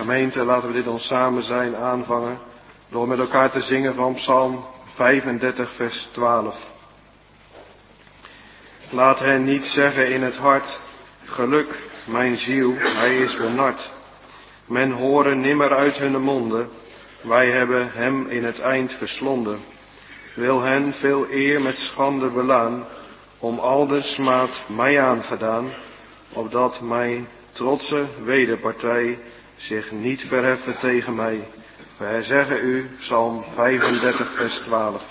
Gemeente, laten we dit ons samen zijn aanvangen door met elkaar te zingen van Psalm 35 vers 12. Laat hen niet zeggen in het hart, geluk, mijn ziel, hij is benard. Men horen nimmer uit hun monden, wij hebben hem in het eind verslonden. Wil hen veel eer met schande belaan, om al de smaad mij aangedaan, opdat mijn trotse wederpartij zich niet verheffen tegen mij. Wij zeggen u, Psalm 35 vers 12.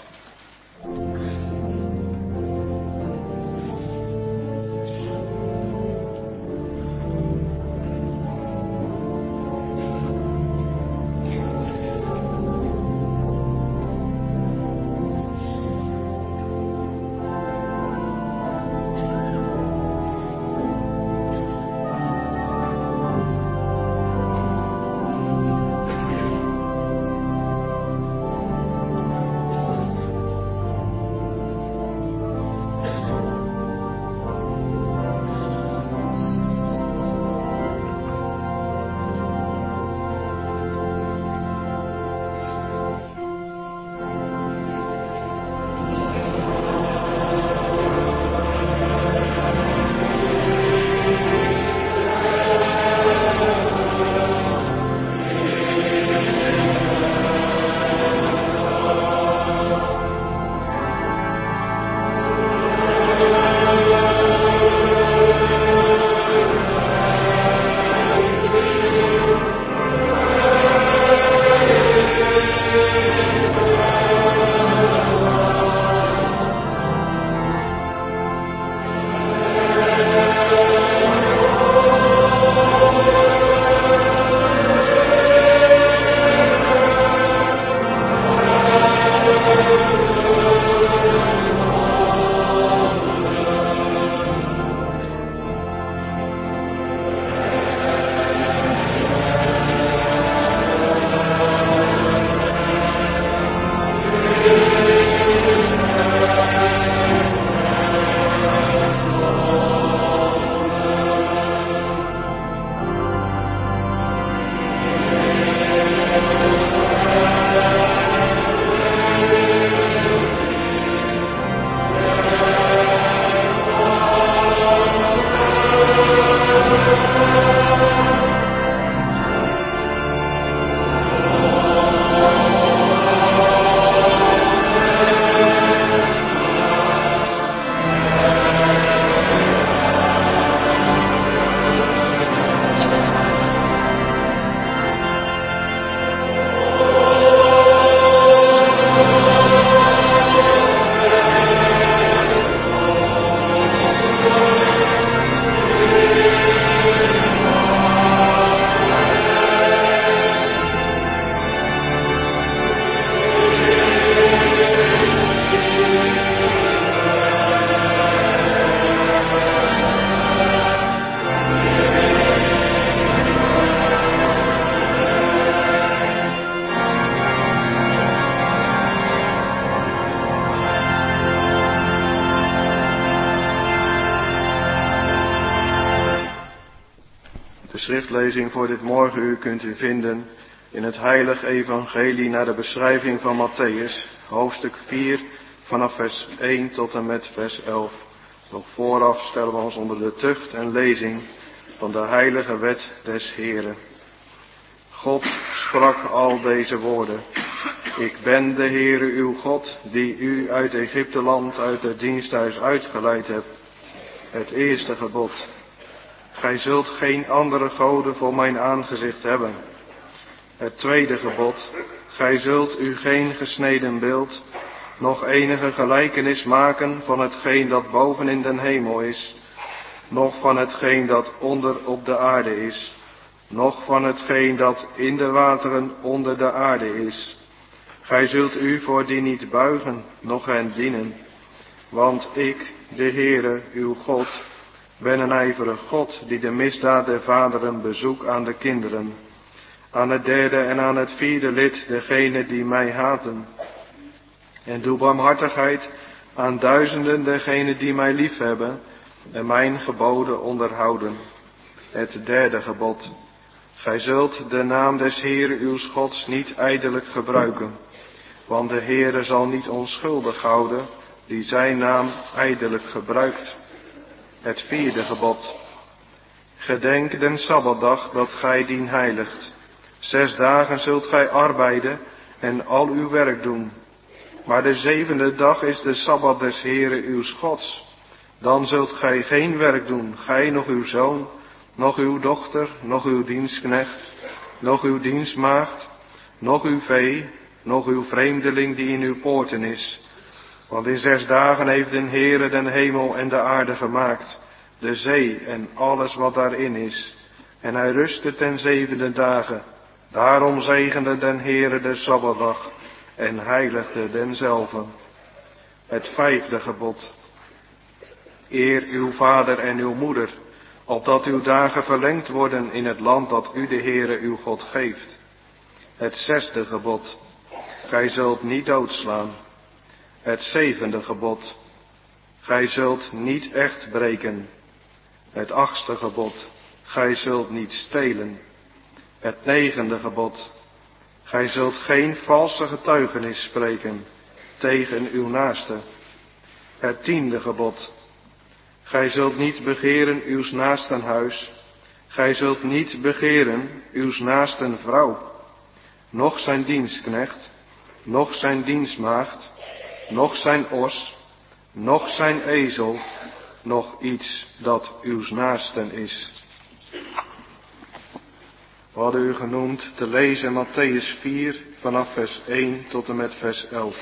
De schriftlezing voor dit morgenuur kunt u vinden in het heilige evangelie naar de beschrijving van Mattheüs, hoofdstuk 4, vanaf vers 1 tot en met vers 11. Nog vooraf stellen we ons onder de tucht en lezing van de heilige wet des Heren. God sprak al deze woorden. Ik ben de Heere uw God, die u uit Egypteland, uit het diensthuis uitgeleid hebt. Het eerste gebod. Gij zult geen andere goden voor mijn aangezicht hebben. Het tweede gebod. Gij zult u geen gesneden beeld, nog enige gelijkenis maken van hetgeen dat boven in den hemel is, noch van hetgeen dat onder op de aarde is, noch van hetgeen dat in de wateren onder de aarde is. Gij zult u voor die niet buigen, noch hen dienen. Want ik, de Heere, uw God, ben een ijverig God, die de misdaad der vaderen bezoekt aan de kinderen, aan het derde en aan het vierde lid degenen die mij haten. En doe barmhartigheid aan duizenden degenen die mij liefhebben en mijn geboden onderhouden. Het derde gebod. Gij zult de naam des Heeren uws Gods niet ijdelijk gebruiken, want de Heere zal niet onschuldig houden die zijn naam ijdelijk gebruikt. Het 4e gebod. Gedenk den Sabbatdag dat gij dien heiligt. 6 dagen zult gij arbeiden en al uw werk doen. Maar de 7e dag is de Sabbat des Heeren uws Gods. Dan zult gij geen werk doen, gij nog uw zoon, nog uw dochter, nog uw dienstknecht, nog uw dienstmaagd, nog uw vee, nog uw vreemdeling die in uw poorten is. Want in 6 dagen heeft de Heere den hemel en de aarde gemaakt, de zee en alles wat daarin is. En hij rustte ten 7e dagen. Daarom zegende den Heere de Sabbatdag en heiligde denzelven. Het 5e gebod. Eer uw vader en uw moeder, opdat uw dagen verlengd worden in het land dat u de Heere uw God geeft. Het 6e gebod. Gij zult niet doodslaan. Het 7e gebod. Gij zult niet echt breken. Het 8e gebod. Gij zult niet stelen. Het 9e gebod. Gij zult geen valse getuigenis spreken tegen uw naaste. Het 10e gebod. Gij zult niet begeren uws naasten huis. Gij zult niet begeren uws naasten vrouw. Noch zijn dienstknecht, noch zijn dienstmaagd, noch zijn os, noch zijn ezel, noch iets dat uws naasten is. We hadden u genoemd te lezen Mattheüs 4 vanaf vers 1 tot en met vers 11.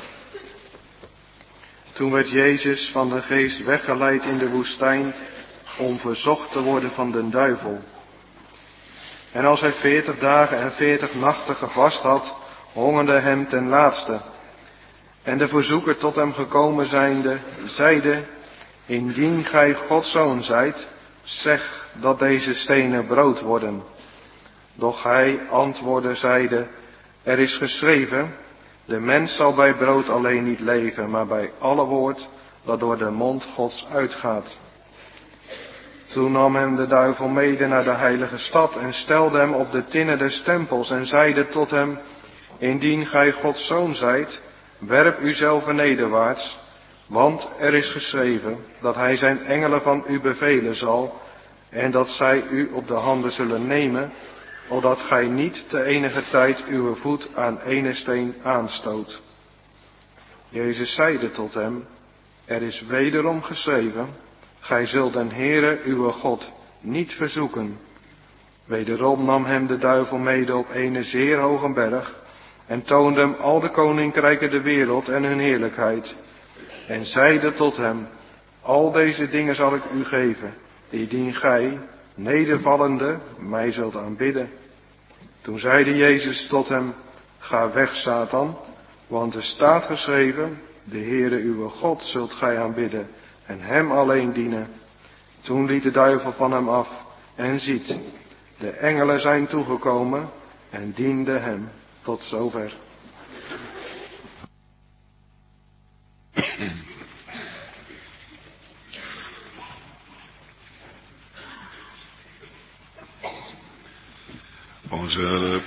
Toen werd Jezus van de geest weggeleid in de woestijn om verzocht te worden van den duivel. En als hij 40 dagen en 40 nachten gevast had, hongerde hem ten laatste. En de verzoeker tot hem gekomen zijnde, zeide, indien gij Gods zoon zijt, zeg dat deze stenen brood worden. Doch hij antwoordde zeide, er is geschreven, de mens zal bij brood alleen niet leven, maar bij alle woord dat door de mond Gods uitgaat. Toen nam hem de duivel mede naar de heilige stad en stelde hem op de tinnen des tempels en zeide tot hem, indien gij Gods zoon zijt, werp uzelf nederwaarts, want er is geschreven dat hij zijn engelen van u bevelen zal en dat zij u op de handen zullen nemen, opdat gij niet te enige tijd uw voet aan ene steen aanstoot. Jezus zeide tot hem, er is wederom geschreven, gij zult den Heere uw God niet verzoeken. Wederom nam hem de duivel mede op een zeer hoge berg en toonde hem al de koninkrijken der wereld en hun heerlijkheid. En zeide tot hem, al deze dingen zal ik u geven, indien gij, nedervallende, mij zult aanbidden. Toen zeide Jezus tot hem, ga weg Satan, want er staat geschreven, de Heere uw God zult gij aanbidden en hem alleen dienen. Toen liet de duivel van hem af en ziet, de engelen zijn toegekomen en dienden hem tot zover. Onze hulp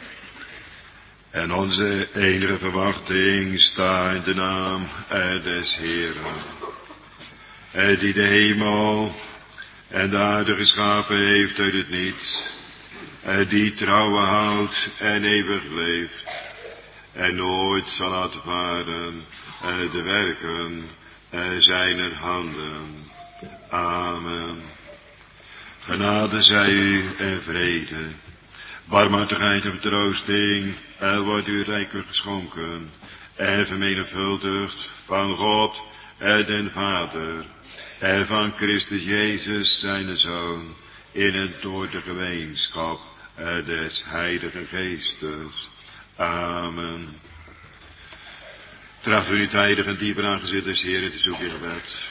en onze enige verwachting staat in de naam des Heeren, die de hemel en de aarde geschapen heeft uit het niets, die trouwen houdt en eeuwig leeft, en nooit zal laten varen de werken zijner handen. Amen. Genade zij u en vrede, barmhartigheid en vertroosting, wordt u rijkelijk geschonken en vermenigvuldigd van God den Vader en van Christus Jezus zijn Zoon, in en door de gemeenschap des Heiligen Geestes. Amen. Tracht u niet heilig en dieper aangezicht des Heeren te zoeken in gebed.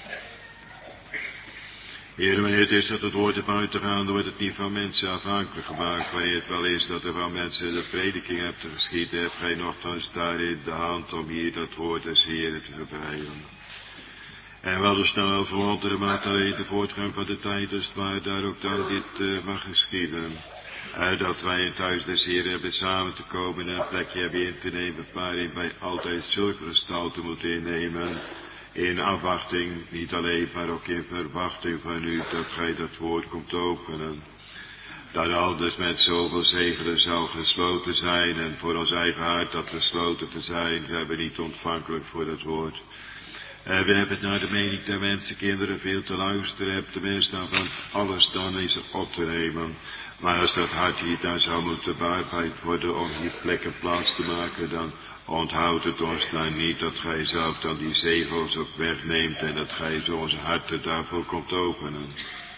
Heer, wanneer het is dat het woord hebt uit te gaan, dan wordt het niet van mensen afhankelijk gemaakt. Wanneer het wel is dat er van mensen de prediking hebt te geschieden, heb gij nogthans daarin de hand om hier dat woord des Heeren te verbreiden. En wel zo snel verwanteren, maar alleen de voortgang van de tijd is, maar daar ook dan dit mag geschieden. Dat wij in thuis des Heeren hebben samen te komen en een plekje hebben in te nemen waarin wij altijd zulke gestalte moeten innemen. In afwachting, niet alleen, maar ook in verwachting van u, dat gij dat woord komt openen. Dat anders met zoveel zegelen zou gesloten zijn en voor ons eigen hart dat gesloten te zijn, zijn we niet ontvankelijk voor dat woord. We hebben het naar de mening der mensenkinderen veel te luisteren, hebt tenminste dan van alles dan is op te nemen. Maar als dat hart hier dan zou moeten bearbeid worden om hier plek en plaats te maken, dan onthoudt het ons dan niet dat gij zelf dan die zegels ook wegneemt en dat gij zo onze harten daarvoor komt openen.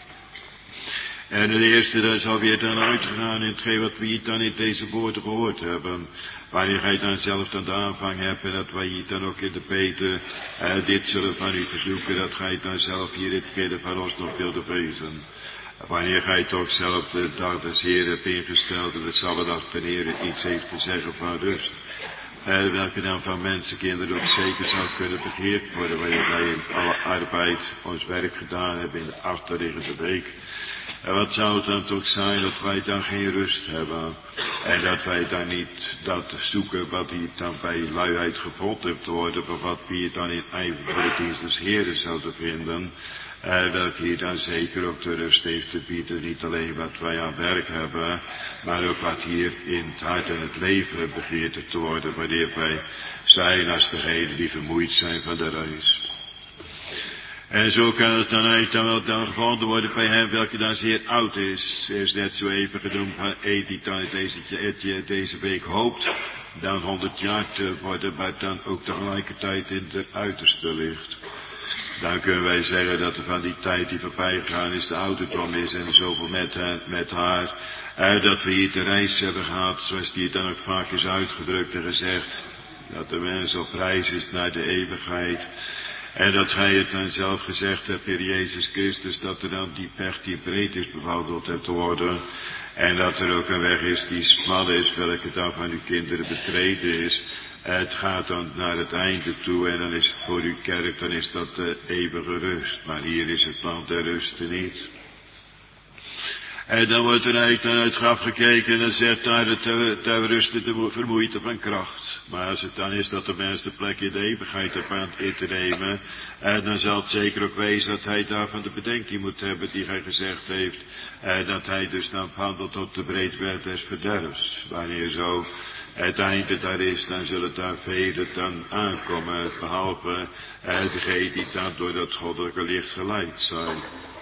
En het eerste, dat is alweer dan uitgegaan in hetgeen wat we hier dan in deze woorden gehoord hebben. Wanneer gij dan zelf dan de aanvang hebt en dat wij hier dan ook in de beten dit zullen van u verzoeken, dat gij dan zelf hier in het midden van ons nog wilde wezen. Wanneer gij toch zelf de dag des Heer hebt ingesteld en de Sabbatdag ten Heere iets heeft te zeggen van rust. Welke dan van mensenkinderen ook zeker zou kunnen begeerd worden, wanneer wij in alle arbeid ons werk gedaan hebben in de achterliggende week. En wat zou het dan toch zijn dat wij dan geen rust hebben en dat wij dan niet dat zoeken wat hier dan bij luiheid gevonden heeft te worden, maar wat we hier dan in ijver voor de dienst des Heeren zouden vinden. Welke hier dan zeker ook de rust heeft te bieden, niet alleen wat wij aan werk hebben, maar ook wat hier in het hart en het leven begeert te worden, wanneer wij zijn als degenen die vermoeid zijn van de reis. En zo kan het dan eigenlijk dan wel dan gevonden worden bij hem, welke dan zeer oud is. Er is net zo even genoemd van die dan deze week hoopt dan 100 jaar te worden, maar dan ook tegelijkertijd in de uiterste ligt. Dan kunnen wij zeggen dat er van die tijd die voorbij gegaan is, de ouderdom is en zoveel met haar. Dat we hier de reis hebben gehad, zoals die dan ook vaak is uitgedrukt en gezegd, dat de mens op reis is naar de eeuwigheid. En dat gij het dan zelf gezegd hebt, Heer Jezus Christus, dat er dan die weg die breed is bewandeld hebt te worden. En dat er ook een weg is die smal is, welke dan van uw kinderen betreden is. Het gaat dan naar het einde toe en dan is het voor uw kerk, dan is dat de eeuwige rust. Maar hier is het land der rusten niet. En dan wordt er eigenlijk naar het graf gekeken en dan zegt daar ter rusten de vermoeite van kracht. Maar als het dan is dat de mens de plek in de eeuwigheid heeft aan in te nemen, dan zal het zeker ook wezen dat hij daarvan de bedenking moet hebben die hij gezegd heeft. Dat hij dus dan handelt tot de breedwerd des verderfs. Wanneer zo het einde daar is, dan zullen daar velen dan aankomen, behalve degene die dan door dat goddelijke licht geleid zijn.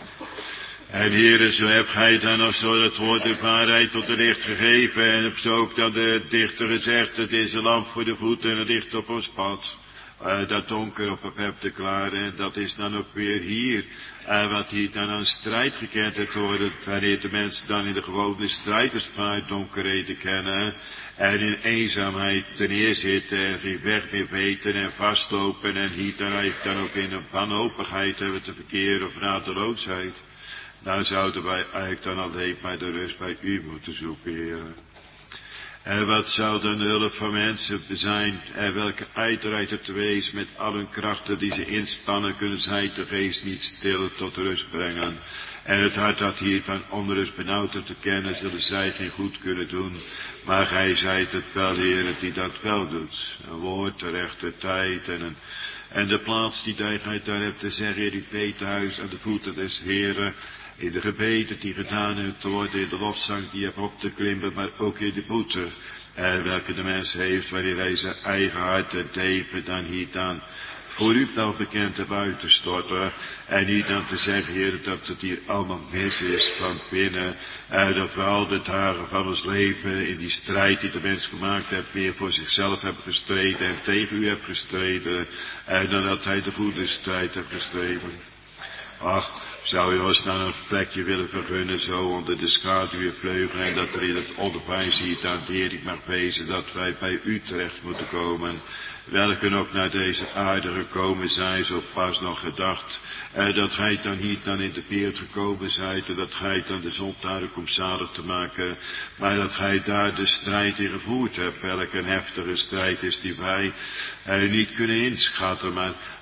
En Heere, zo heb gij dan nog zo het woord de waarheid tot de licht gegeven. En heb zo ook dan de dichter gezegd, het is een lamp voor de voeten en het licht op ons pad. Dat donker op hebt te klaren. En dat is dan ook weer hier. Wat hier dan aan strijd gekend heeft worden. Wanneer de mensen dan in de gewone strijderspaard donkerheden kennen. En in eenzaamheid ten neerzitten en geen weg meer weten en vastlopen. En hier dan eigenlijk dan ook in een wanhopigheid hebben te verkeren of radeloosheid. Nou zouden wij eigenlijk dan alleen maar de rust bij u moeten zoeken, Heer. En wat zou dan de hulp van mensen zijn, en welke ijdelheid er te wezen met al hun krachten die ze inspannen, kunnen zij de geest niet stil tot rust brengen. En het hart dat hier van onrust benauwd te kennen, zullen zij geen goed kunnen doen. Maar gij zijt het wel, Heer, die dat wel doet. Een woord, de rechte tijd en de plaats die gij daar hebt te zeggen in uw betehuis aan de voeten des Heeren. In de gebeden die gedaan hebben te worden, in de lofzang die je hebt op te klimmen, maar ook in de boete. Welke de mens heeft, wanneer hij zijn eigen hart en leven dan hier dan voor u wel bekend hebt uit te storten. En niet dan te zeggen, Heer, dat het hier allemaal mis is van binnen. Dat we al de dagen van ons leven in die strijd die de mens gemaakt heeft, meer voor zichzelf hebben gestreden en tegen u hebt gestreden. Dan dat hij de goede strijd heeft gestreden. Ach, zou u ons dan een plekje willen vergunnen, zo onder de schaduw vleugelen, en dat er in het onderwijs hier dan de Heer mag wezen, dat wij bij u terecht moeten komen, welke ook naar deze aarde gekomen zijn, zo pas nog gedacht, dat gij dan hier dan in de wereld gekomen zijt, en dat gij dan de zondaren komt zalig te maken, maar dat gij daar de strijd in gevoerd hebt, welke een heftige strijd is die wij niet kunnen inschatten, maar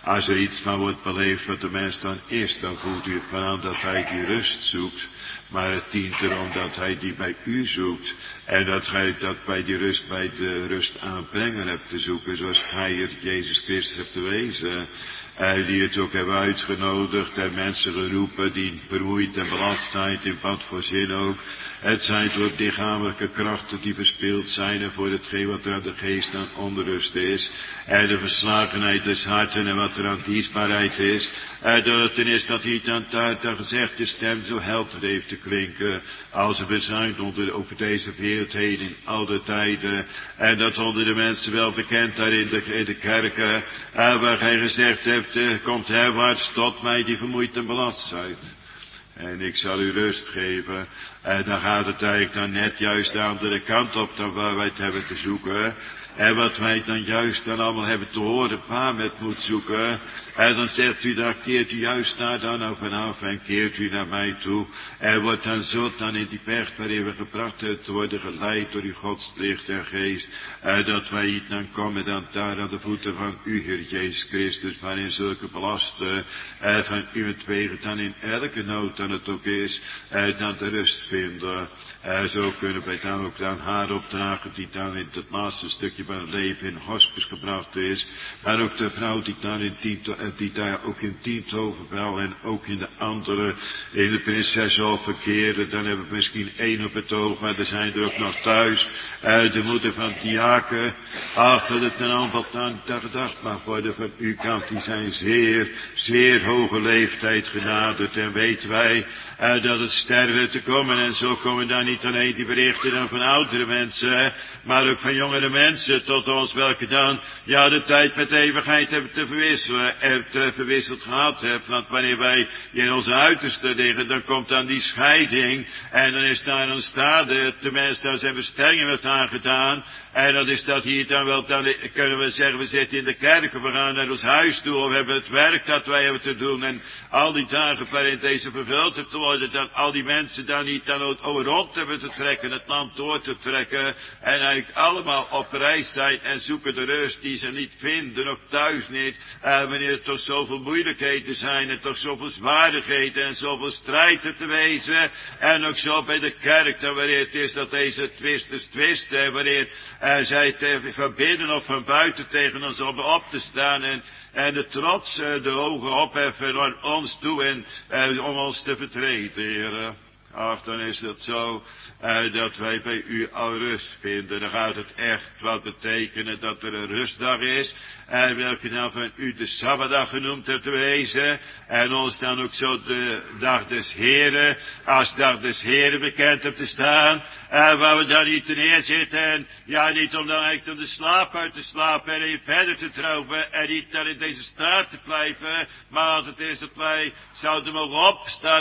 Als er iets van wordt beleefd wat de mens dan is, dan voelt u het maar aan dat hij die rust zoekt. Maar het dient erom dat hij die bij u zoekt. En dat gij dat bij die rust, bij de rust aanbrengen hebt te zoeken. Zoals gij het Jezus Christus hebt bewezen. Die het ook hebben uitgenodigd en mensen geroepen die vermoeid en belast zijn, in wat voor zin ook. Het zijn door lichamelijke krachten die verspild zijn en voor hetgeen wat er aan de geest aan onrust is. En de verslagenheid des harten en wat er aan dienstbaarheid is. Dat het ten is dat hij dan gezegd de stem zo helder heeft te klinken. Als een verzuimd over deze wereld heen in alle tijden. En dat onder de mensen wel bekend daar in de kerken. Waar gij gezegd hebt, komt herwaarts tot mij die vermoeid en belast zijt. En ik zal u rust geven. En dan gaat het eigenlijk dan net juist de andere kant op dan waar wij het hebben te zoeken. En wat wij dan juist dan allemaal hebben te horen, waar met moet zoeken. En dan zegt u, daar keert u juist daar dan af en af en keert u naar mij toe. En wordt dan zo dan in die berg waarin we gebracht te worden geleid door uw godslicht en geest. Dat wij hier dan komen dan daar aan de voeten van u, Heer Jezus Christus, waarin zulke belasten van uwentwege dan in elke nood dan het ook is, dan de rust vinden. Zo kunnen wij dan ook dan haar opdragen die dan in het laatste stukje van het leven in hospice gebracht is. Maar ook de vrouw die dan die daar ook in Tienhovenvrouw en ook in de andere, in de Prinsessenhof verkeren. Dan hebben we misschien één op het oog, maar er zijn er ook nog thuis. De moeder van Diaken. Ach, dat het een aantal dan gedacht mag worden van uw kant. Die zijn zeer, zeer hoge leeftijd genaderd. En weten wij dat het sterven te komen. En zo komen daar niet alleen die berichten dan van oudere mensen, maar ook van jongere mensen tot ons, welke dan ja de tijd met de eeuwigheid hebben te verwisselen en te verwisseld gehad hebben. Want wanneer wij in onze uiterste liggen, dan komt dan die scheiding en dan is daar een stade, tenminste daar zijn bestellingen met aangedaan. En dat is dat hier dan wel, dan kunnen we zeggen, we zitten in de kerk, we gaan naar ons huis toe, of we hebben het werk dat wij hebben te doen. En al die dagen waarin deze vervuld heeft te worden, dan al die mensen dan niet dan ook rond hebben te trekken, het land door te trekken. En eigenlijk allemaal op reis zijn en zoeken de rust die ze niet vinden, ook thuis niet. Wanneer er toch zoveel moeilijkheden zijn en toch zoveel zwaardigheden en zoveel strijden te wezen. En ook zo bij de kerk, dan wanneer het is dat deze twisters twisten, wanneer zij van binnen of van buiten tegen ons op te staan en de trots de ogen opheffen naar ons toe en om ons te vertreten, Heer. Ach, dan is het zo dat wij bij u al rust vinden. Dan gaat het echt wat betekenen dat er een rustdag is. Welke dan van u de Sabbatdag genoemd hebt wezen. En ons dan ook zo de dag des Heren, als dag des Heren bekend hebt te staan. Waar we dan niet neerzitten en ja, niet om dan eigenlijk om de slaap uit te slapen en even verder te dromen en niet dan in deze staat te blijven. Maar als het is dat wij zouden mogen opstaan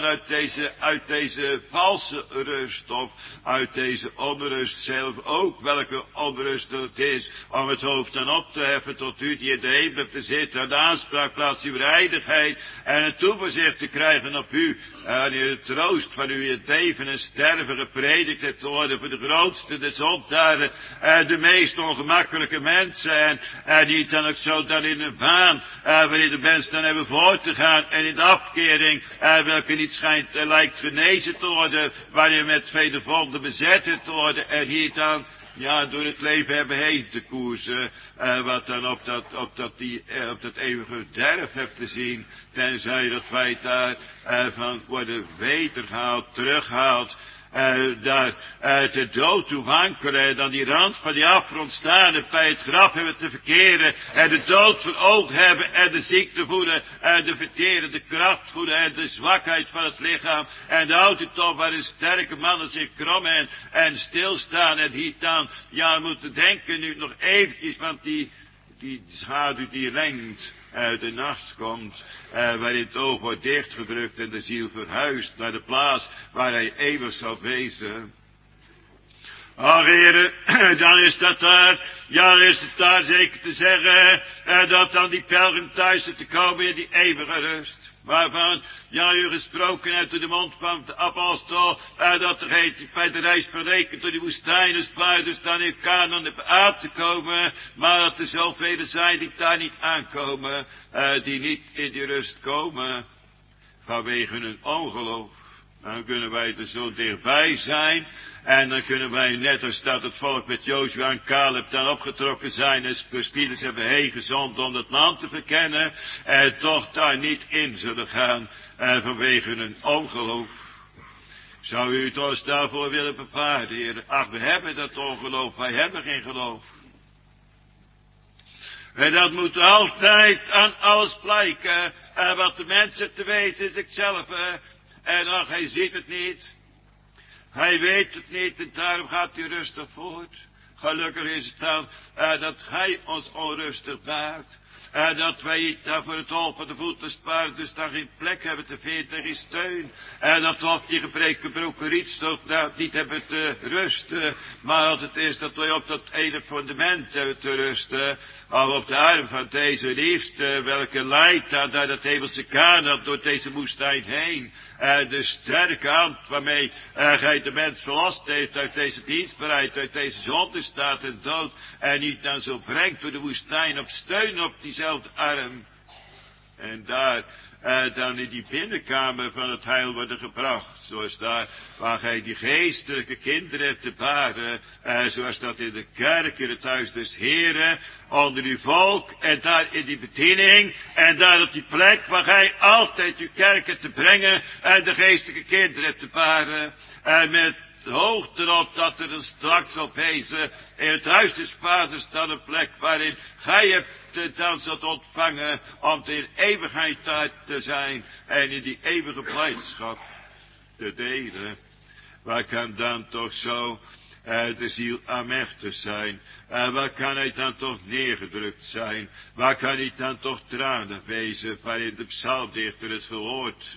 uit deze valse rust of uit deze onrust zelf ook, welke onrust het is, om het hoofd dan op te heffen tot u die in de hemel hebt te zitten, aan de aanspraakplaats uw heiligheid en een toeverzicht te krijgen op u, en in de troost van u in het leven en sterven gepredikt hebt te worden voor de grootste des zondaren, de meest ongemakkelijke mensen, en die dan ook zo dan in een baan, waarin de mensen dan hebben voor te gaan, en in de afkering, welke niet schijnt, lijkt genezen te worden, waarin met vele vonden bezet te worden, en hier dan ja, door het leven hebben heen te koersen, wat dan op dat eeuwige verderf hebt te zien, tenzij dat wij daar van worden wedergehaald, teruggehaald, daar de dood toe wankelen en dan die rand van die afgrond staan en bij het graf hebben te verkeren en de dood voor ogen hebben en de ziekte voeden en de verterende kracht voeden en de zwakheid van het lichaam en de ouderdom waarin sterke mannen zich krommen en stilstaan en hier dan, ja, moeten denken nu nog eventjes, want die schaduw die lengt de nacht komt, waarin het oog wordt dichtgedrukt en de ziel verhuist naar de plaats waar hij eeuwig zal wezen. Ach, heren, dan is dat daar, ja, is het daar zeker te zeggen, dat dan die pelgrim thuis is te komen in die eeuwige rust. waarvan u gesproken hebt door de mond van de apostel, dat er bij de reis verrekend door die woestijn als buiters dan in Canaan aan te komen, maar dat er zoveel zijn die daar niet aankomen, die niet in die rust komen, vanwege hun ongeloof. Dan kunnen wij er zo dichtbij zijn. En dan kunnen wij, net als dat het volk met Jozua en Caleb dan opgetrokken zijn, en bespieders hebben heen gezonden om het land te verkennen, en toch daar niet in zullen gaan, vanwege hun ongeloof. Zou u het ons daarvoor willen bepalen, Heer? Ach, we hebben dat ongeloof, wij hebben geen geloof. En dat moet altijd aan alles blijken, wat de mensen te weten is ikzelf. En ach, hij ziet het niet. Hij weet het niet en daarom gaat hij rustig voort. Gelukkig is het dan dat hij ons onrustig maakt. Dat wij daar voor het hol van de voeten sparen, dus daar geen plek hebben te vinden, geen steun. Dat we op die gebroken rietstok niet hebben te rusten. Maar als het is dat wij op dat ene fundament hebben te rusten. Of op de arm van deze liefste, welke leidt daar naar dat hemelse Canaan door deze woestijn heen. De sterke hand waarmee gij de mens verlost heeft uit deze dienstbaarheid, uit deze zondestaat en dood. En niet dan zo brengt door de woestijn op steun op diezelfde arm. En daar dan in die binnenkamer van het heil worden gebracht. Zoals daar waar gij die geestelijke kinderen hebt te baren. Zoals dat in de kerk, in het huis des Heren, onder uw volk. En daar in die bediening. En daar op die plek waar gij altijd uw kerk hebt te brengen. En de geestelijke kinderen hebt te baren. En met hoog erop dat er een straks zal wezen in het huis des vaders dan een plek waarin gij hebt dan zult ontvangen om in eeuwigheid te zijn en in die eeuwige blijdschap te delen. Waar kan dan toch zo de ziel aamechtig zijn? Waar kan hij dan toch neergedrukt zijn? Waar kan hij dan toch tranen wezen waarin de psalmdichter het verwoord?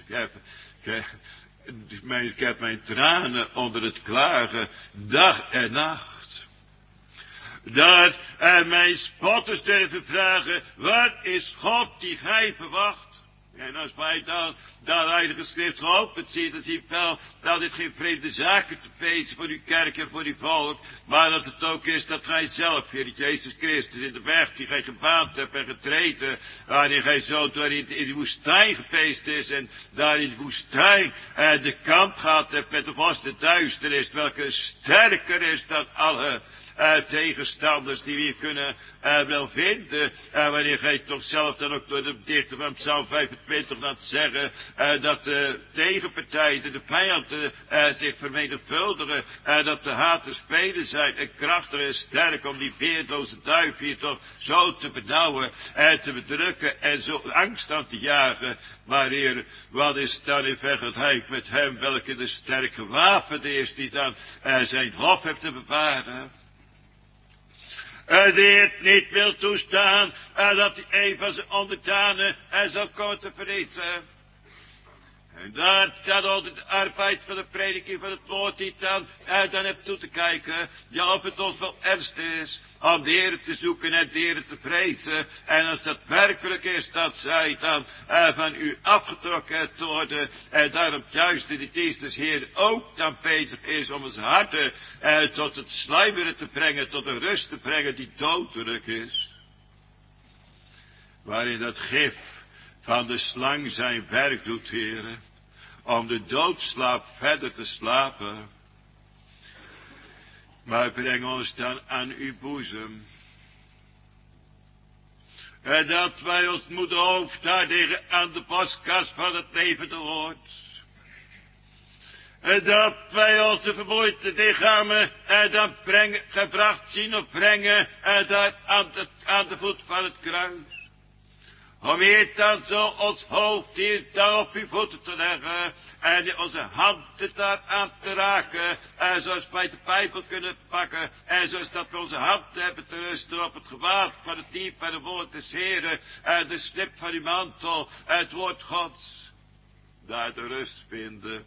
Ik heb mijn tranen onder het klagen, dag en nacht. Dat mijn spotters durven vragen, wat is God die gij verwacht? En als wij dan Heilige Schrift geopend zien, dan zien we wel dat dit geen vreemde zaken te wezen voor uw kerk en voor uw volk, maar dat het ook is dat gij zelf, Heer Jezus Christus, in de weg die gij gebaand hebt en getreden, waarin gij zo door in de woestijn geweest is en daar in de woestijn de kamp gehad hebt met de vaste duisternis, welke sterker is dan alle tegenstanders die we hier kunnen wel vinden. Wanneer gij toch zelf dan ook door de dichter van Psalm 25 laat zeggen dat de tegenpartijen, de vijanden zich vermenigvuldigen. Dat de haters spelen zijn en krachtig en sterk om die beerloze duif hier toch zo te benauwen en te bedrukken en zo angst aan te jagen. Maar Heer, wat is dan in vergelijking met hem welke de sterke wapende is die dan zijn hof heeft te bewaren? Die het niet wil toestaan dat hij een van zijn onderdanen zal komen te verliezen. En dat gaat onder de arbeid van de prediking van het woord die dan hebt toe te kijken. Ja, of het ons wel ernst is om de Heer te zoeken en de Heer te vrezen. En als dat werkelijk is dat zij dan van u afgetrokken te worden. En daarom juist in de dienst des Heer ook dan bezig is om onze harten tot het sluimeren te brengen. Tot een rust te brengen die dodelijk is. Waarin dat gif van de slang zijn werk doet, Heere, om de doodslaap verder te slapen. Maar breng ons dan aan uw boezem. En dat wij ons moeten hoofd daar liggen aan de borstkas van het levende woord. En dat wij onze vermoeide lichamen dan gebracht zien of brengen daar aan de voet van het kruis. Om hier dan zo ons hoofd hier dan op uw voeten te leggen. En onze handen daar aan te raken. En zoals wij de Bijbel kunnen pakken. En zoals dat we onze handen hebben te rusten op het gewaad van het diep van het woord des Heren. En de slip van uw mantel. Het woord Gods. Daar de rust vinden.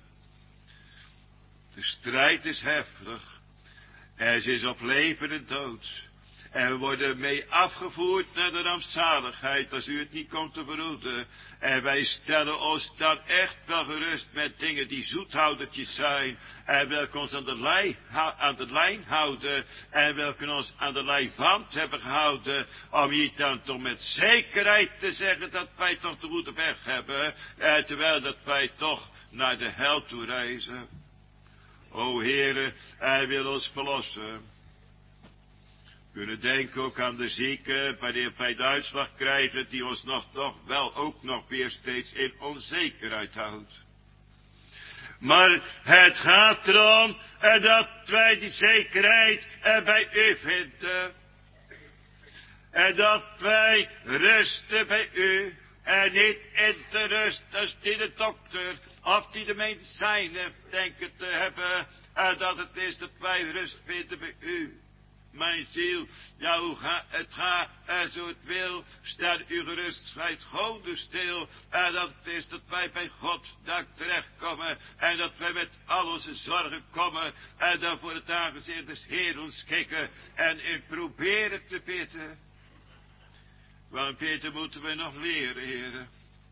De strijd is heftig. En ze is op leven en dood. En we worden mee afgevoerd naar de rampzaligheid, als u het niet komt te verhoeden. En wij stellen ons dan echt wel gerust met dingen die zoethoudertjes zijn. En welke ons aan de lijn houden. En welke ons aan de lijnwand hebben gehouden. Om hier dan toch met zekerheid te zeggen dat wij toch de goede weg hebben. Terwijl dat wij toch naar de hel toe reizen. O Heere, Hij wil ons verlossen. We kunnen denken ook aan de zieken, wanneer wij de uitslag krijgen, die ons nog wel ook nog weer steeds in onzekerheid houdt. Maar het gaat erom dat wij die zekerheid bij u vinden. En dat wij rusten bij u. En niet in de rust als die de dokter of die de medicijnen denken te hebben. En dat het is dat wij rust vinden bij u. Mijn ziel, ja, het gaat zo het wil, stel u gerust, slijt Gode stil. En dat het is dat wij bij God daar terechtkomen. En dat wij met al onze zorgen komen. En dan voor het aangezicht des Heer ons kijken. En in proberen te bidden. Want Peter moeten we nog leren, heren.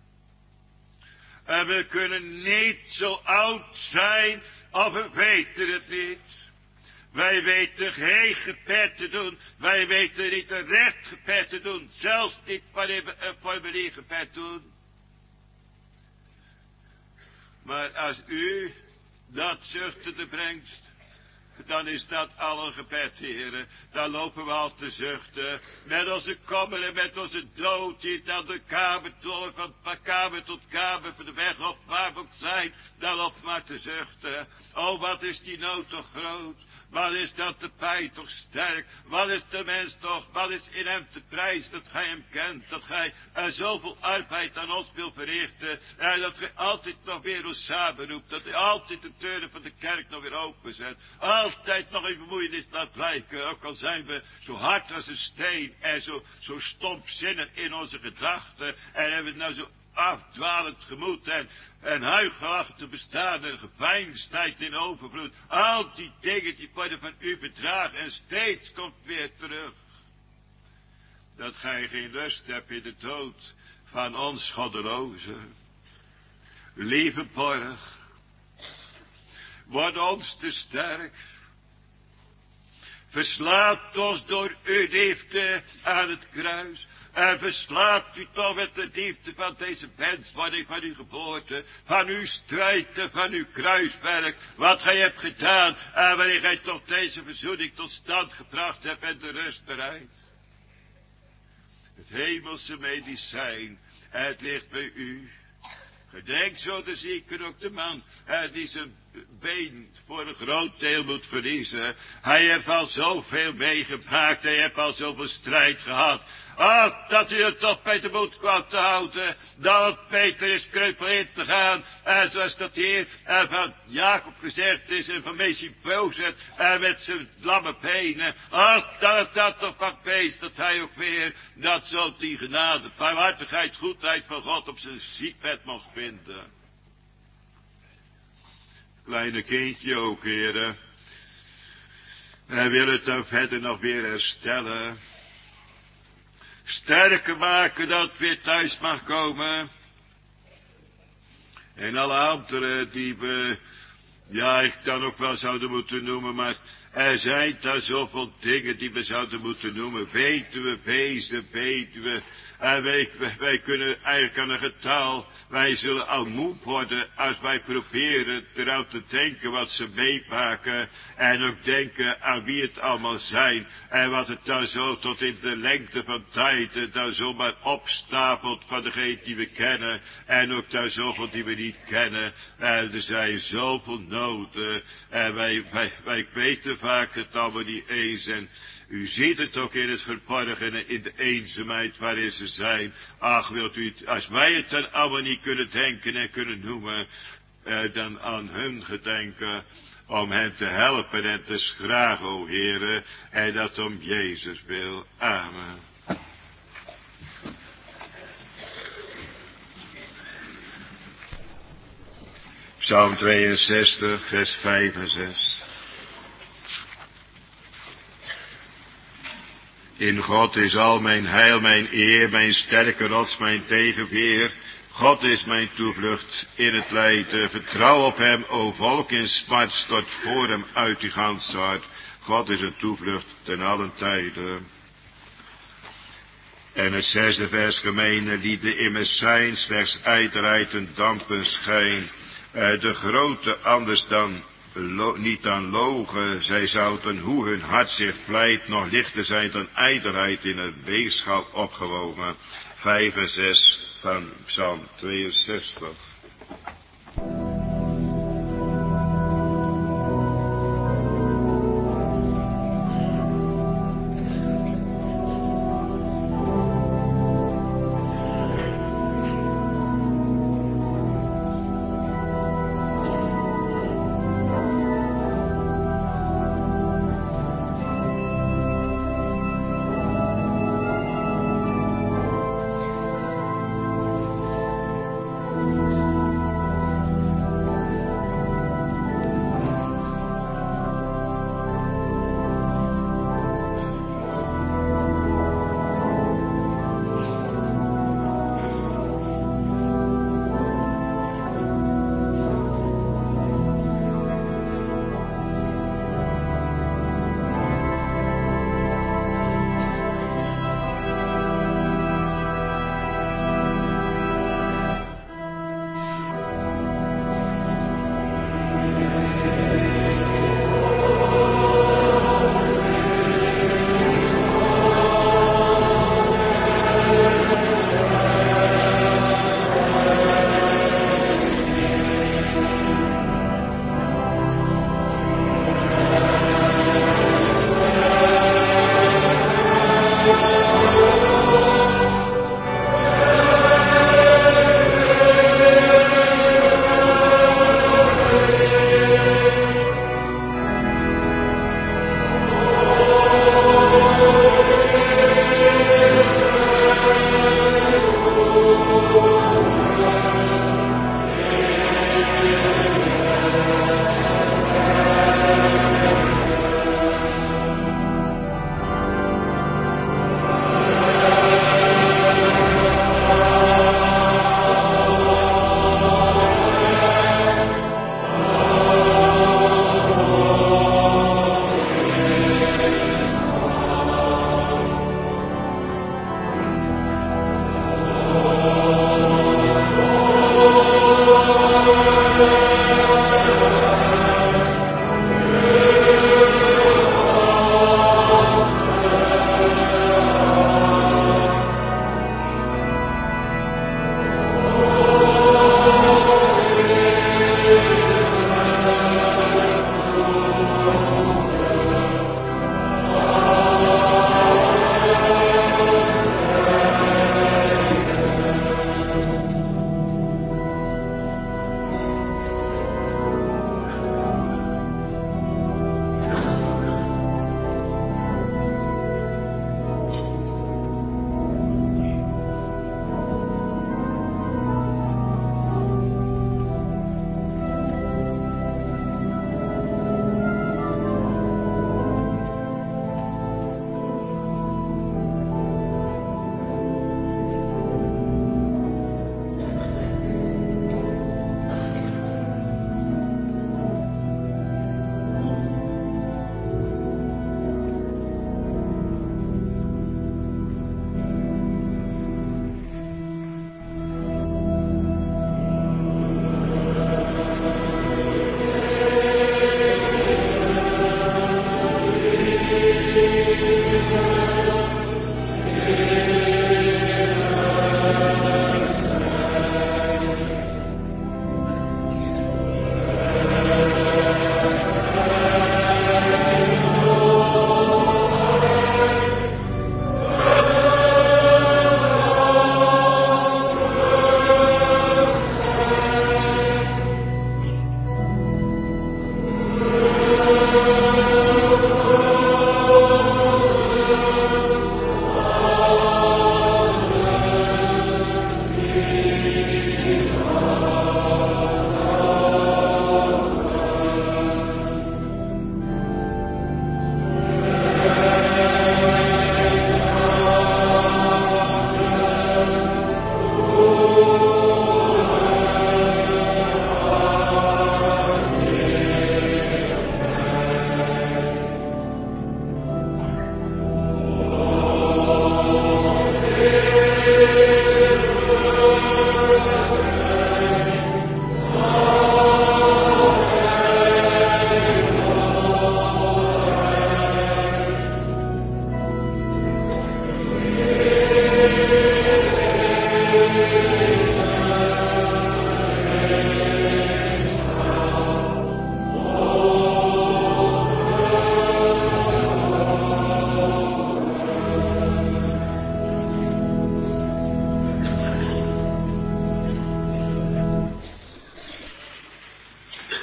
En we kunnen niet zo oud zijn, of we weten het niet. Wij weten geen gebed te doen. Wij weten niet een recht gebed te doen. Zelfs niet wanneer we een formulier gebed doen. Maar als u dat zuchtende brengt, dan is dat al een gebed, heren. Dan lopen we al te zuchten. Met onze kommer en met onze dood, die dan de kamer door, van kamer tot kamer, van de weg op waar we ook zijn, dan lopen we maar te zuchten. Oh, wat is die nood toch groot. Wat is dat de pijn toch sterk? Wat is de mens toch? Wat is in hem te prijs dat gij hem kent? Dat gij zoveel arbeid aan ons wil verrichten. En dat gij altijd nog weer ons samenroept. Dat hij altijd de deuren van de kerk nog weer openzet. Altijd nog in vermoeienis laat blijken. Ook al zijn we zo hard als een steen. En zo stompzinnig in onze gedachten. En hebben we nou zo afdwalend gemoed en huichelachtig bestaan en gepijnstijd in overvloed. Al die dingen die worden van u bedragen en steeds komt weer terug. Dat gij geen rust hebt in de dood van ons goddelozen. Lieve borg, word ons te sterk. Verslaat ons door uw liefde aan het kruis. En verslaat u toch met de liefde van deze menswording van uw geboorte. Van uw strijd en van uw kruiswerk. Wat gij hebt gedaan. En wanneer gij toch deze verzoening tot stand gebracht hebt en de rust bereidt. Het hemelse medicijn. Het ligt bij u. Gedenk zo de zieke ook de man die zijn been voor een groot deel moet verliezen. Hij heeft al zoveel meegemaakt, hij heeft al zoveel strijd gehad. Dat u het toch bij de moed kwam te houden. Dat Peter is kreupel in te gaan. En zoals dat hier van Jacob gezegd is en van Mephibosheth met zijn lamme benen. Dat toch van beest dat hij ook weer dat zo die genade, barmhartigheid, goedheid van God op zijn ziekbed mocht vinden. Kleine kindje ook, heren. Hij wil het dan verder nog weer herstellen. Sterker maken dat het weer thuis mag komen. En alle anderen die we, ik dan ook wel zouden moeten noemen, maar er zijn daar zoveel dingen die we zouden moeten noemen. Weduwe, wezen, weduwe. En wij kunnen eigenlijk aan een getal, wij zullen al moe worden als wij proberen eraan te denken wat ze meemaken. En ook denken aan wie het allemaal zijn. En wat het dan zo tot in de lengte van tijd dan zomaar opstapelt van degene die we kennen. En ook daar zoveel die we niet kennen. En er zijn zoveel noden. En wij weten vaak het allemaal niet eens. En u ziet het ook in het verborgene, in de eenzaamheid waarin ze zijn. Ach, wilt u het, als wij het dan allemaal niet kunnen denken en kunnen noemen, dan aan hun gedenken, om hen te helpen en te schragen, o Heere, en dat om Jezus wil. Amen. Psalm 62, vers 5 en 6. In God is al mijn heil, mijn eer, mijn sterke rots, mijn tegenweer. God is mijn toevlucht in het lijden. Vertrouw op hem, o volk in smart, stort voor hem uit uw ganse hart. God is een toevlucht ten allen tijden. En het 6e vers, gemeene lieden, immers zijn slechts ijdelheid en dampen schijn. De grote anders dan, niet dan logen, zij zouden hoe hun hart zich pleit, nog lichter zijn dan ijdelheid in het weegschap opgewogen. 5 en 6 van Psalm 62.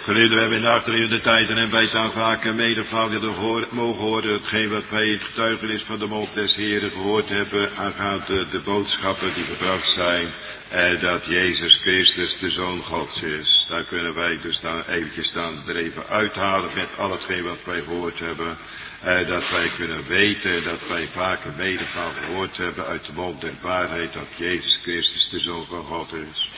Geliefden, we hebben in de achterliggende tijden en wij dan vaak menigvoudig mogen horen hetgeen wat wij in het getuigenis van de mond des Heren gehoord hebben aangaande de boodschappen die gebracht zijn, dat Jezus Christus de Zoon Gods is. Daar kunnen wij dus dan eventjes dan er even uithalen met al hetgeen wat wij gehoord hebben. Dat wij kunnen weten dat wij vaker menigmaal gehoord hebben uit de mond der waarheid dat Jezus Christus de Zoon van God is.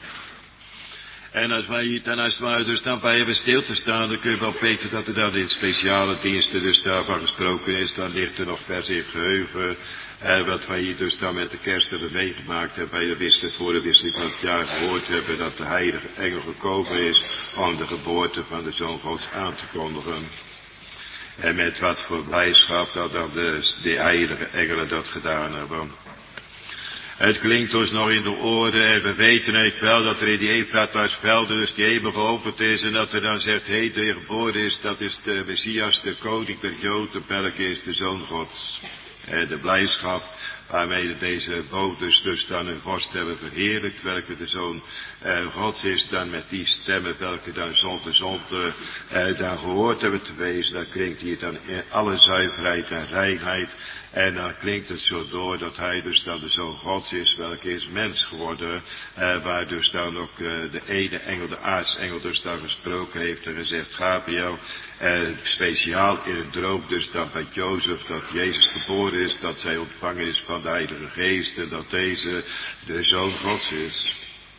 En als wij dan als we dus dan bij hebben stil te staan, dan kun je wel weten dat er dan in speciale diensten dus daarvan gesproken is. Dan ligt er nog vers in geheugen. Wat wij hier dus dan met de kerst hebben meegemaakt en bij de wisseling voor de wisseling van het jaar gehoord hebben dat de heilige engel gekomen is om de geboorte van de Zoon Gods aan te kondigen. En met wat voor blijdschap dat dan de heilige engelen dat gedaan hebben. Het klinkt ons nog in de oren en we weten het wel dat er in die Efratha's-velden dus die hemel geopend is en dat er dan zegt, de geboren is, dat is de Messias, de koning der Joden, welke is de Zoon Gods. De blijdschap waarmee deze boders dus dan hun vorst hebben verheerlijkt, welke de Zoon Gods is, dan met die stemmen welke dan zonde dan gehoord hebben te wezen, dan klinkt hier dan in alle zuiverheid en reinheid. En dan klinkt het zo door dat hij dus dan de Zoon Gods is, welke is mens geworden, waar dus dan ook de ene engel, de aartsengel dus dan gesproken heeft en gezegd, Gabriel, speciaal in een droom dus dan bij Jozef, dat Jezus geboren is, dat zij ontvangen is van de Heilige Geest en dat deze de Zoon Gods is.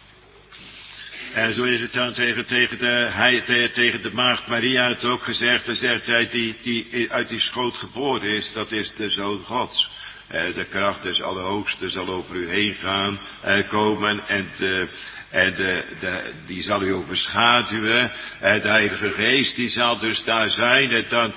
En zo is het dan tegen de maagd Maria het ook gezegd. Dan zegt hij die uit die schoot geboren is, dat is de Zoon Gods. De kracht des Allerhoogsten zal over u heen gaan, komen en die zal u overschaduwen. De Heilige Geest die zal dus daar zijn. En dan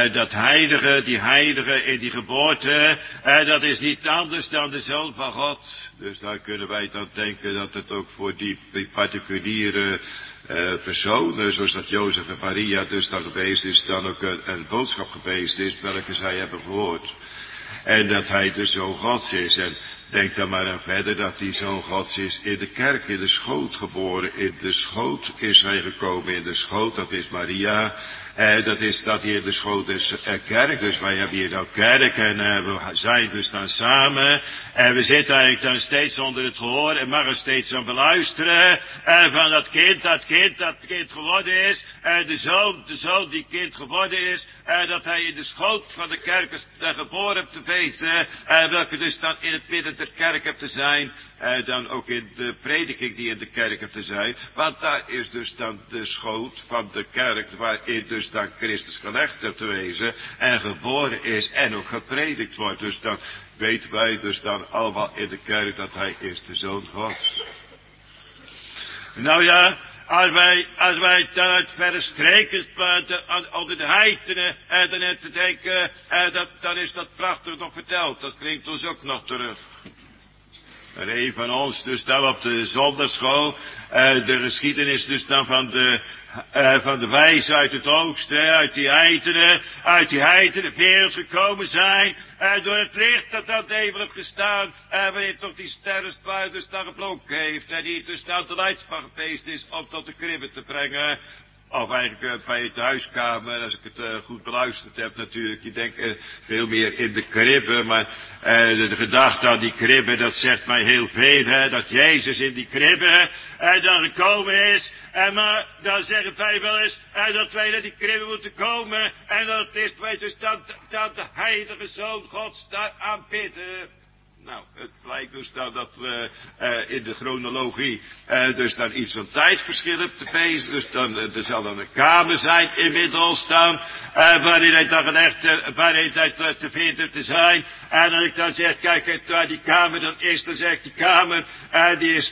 die heilige in die geboorte, dat is niet anders dan de Zoon van God. Dus daar kunnen wij dan denken dat het ook voor die particuliere personen, zoals dat Jozef en Maria dus dan geweest is, dan ook een boodschap geweest is, welke zij hebben gehoord. En dat hij de Zoon Gods is. En denk dan maar aan verder dat die Zoon Gods is in de kerk, in de schoot geboren. In de schoot is hij gekomen, in de schoot, dat is Maria. Dat is dat hier in de schoot is kerk. Dus wij hebben hier nou kerk en we zijn dus dan samen. En we zitten eigenlijk dan steeds onder het gehoor en mag er steeds aan beluisteren. Van dat kind geworden is. De zoon die kind geworden is. Dat hij in de schoot van de kerk is geboren hebt te wezen. Welke dus dan in het midden der kerk hebt te zijn. Dan ook in de prediking die in de kerk hebt te zijn. Want daar is dus dan de schoot van de kerk waarin dus dan Christus gelegd hebt te wezen en geboren is en ook gepredikt wordt. Dus dan weten wij dus dan allemaal in de kerk dat hij is de Zoon Gods. Nou ja, als wij dan uit verre streken onder de heidenen dan net te denken, dan is dat prachtig nog verteld. Dat klinkt ons ook nog terug. En een van ons dus dan op de zondagschool, de geschiedenis dus dan van de wijzen uit het oosten, uit die heidenen wereld gekomen zijn, door het licht dat aan de hemel heeft gestaan, waarin toch die sterrenspluit dus dan geblonken heeft, en die dus dan de leidsman geweest is om tot de kribbe te brengen. Of eigenlijk bij het huiskamer, als ik het goed beluisterd heb natuurlijk. Je denkt veel meer in de kribbe, maar de gedachte aan die kribbe, dat zegt mij heel veel, hè, dat Jezus in die kribbe dan gekomen is. Maar dan zeggen wij wel eens dat wij naar die kribbe moeten komen. En dat is wij dus dan de heilige Zoon Gods daar aanbidden. Nou, het blijkt dus dan dat we in de chronologie dus dan iets van tijdverschil hebt te wezen. Dus dan, er zal dan een kamer zijn inmiddels dan, waarin hij dan te vinden te zijn. En als ik dan zeg, kijk, waar die kamer dan is, dan zegt die kamer, die is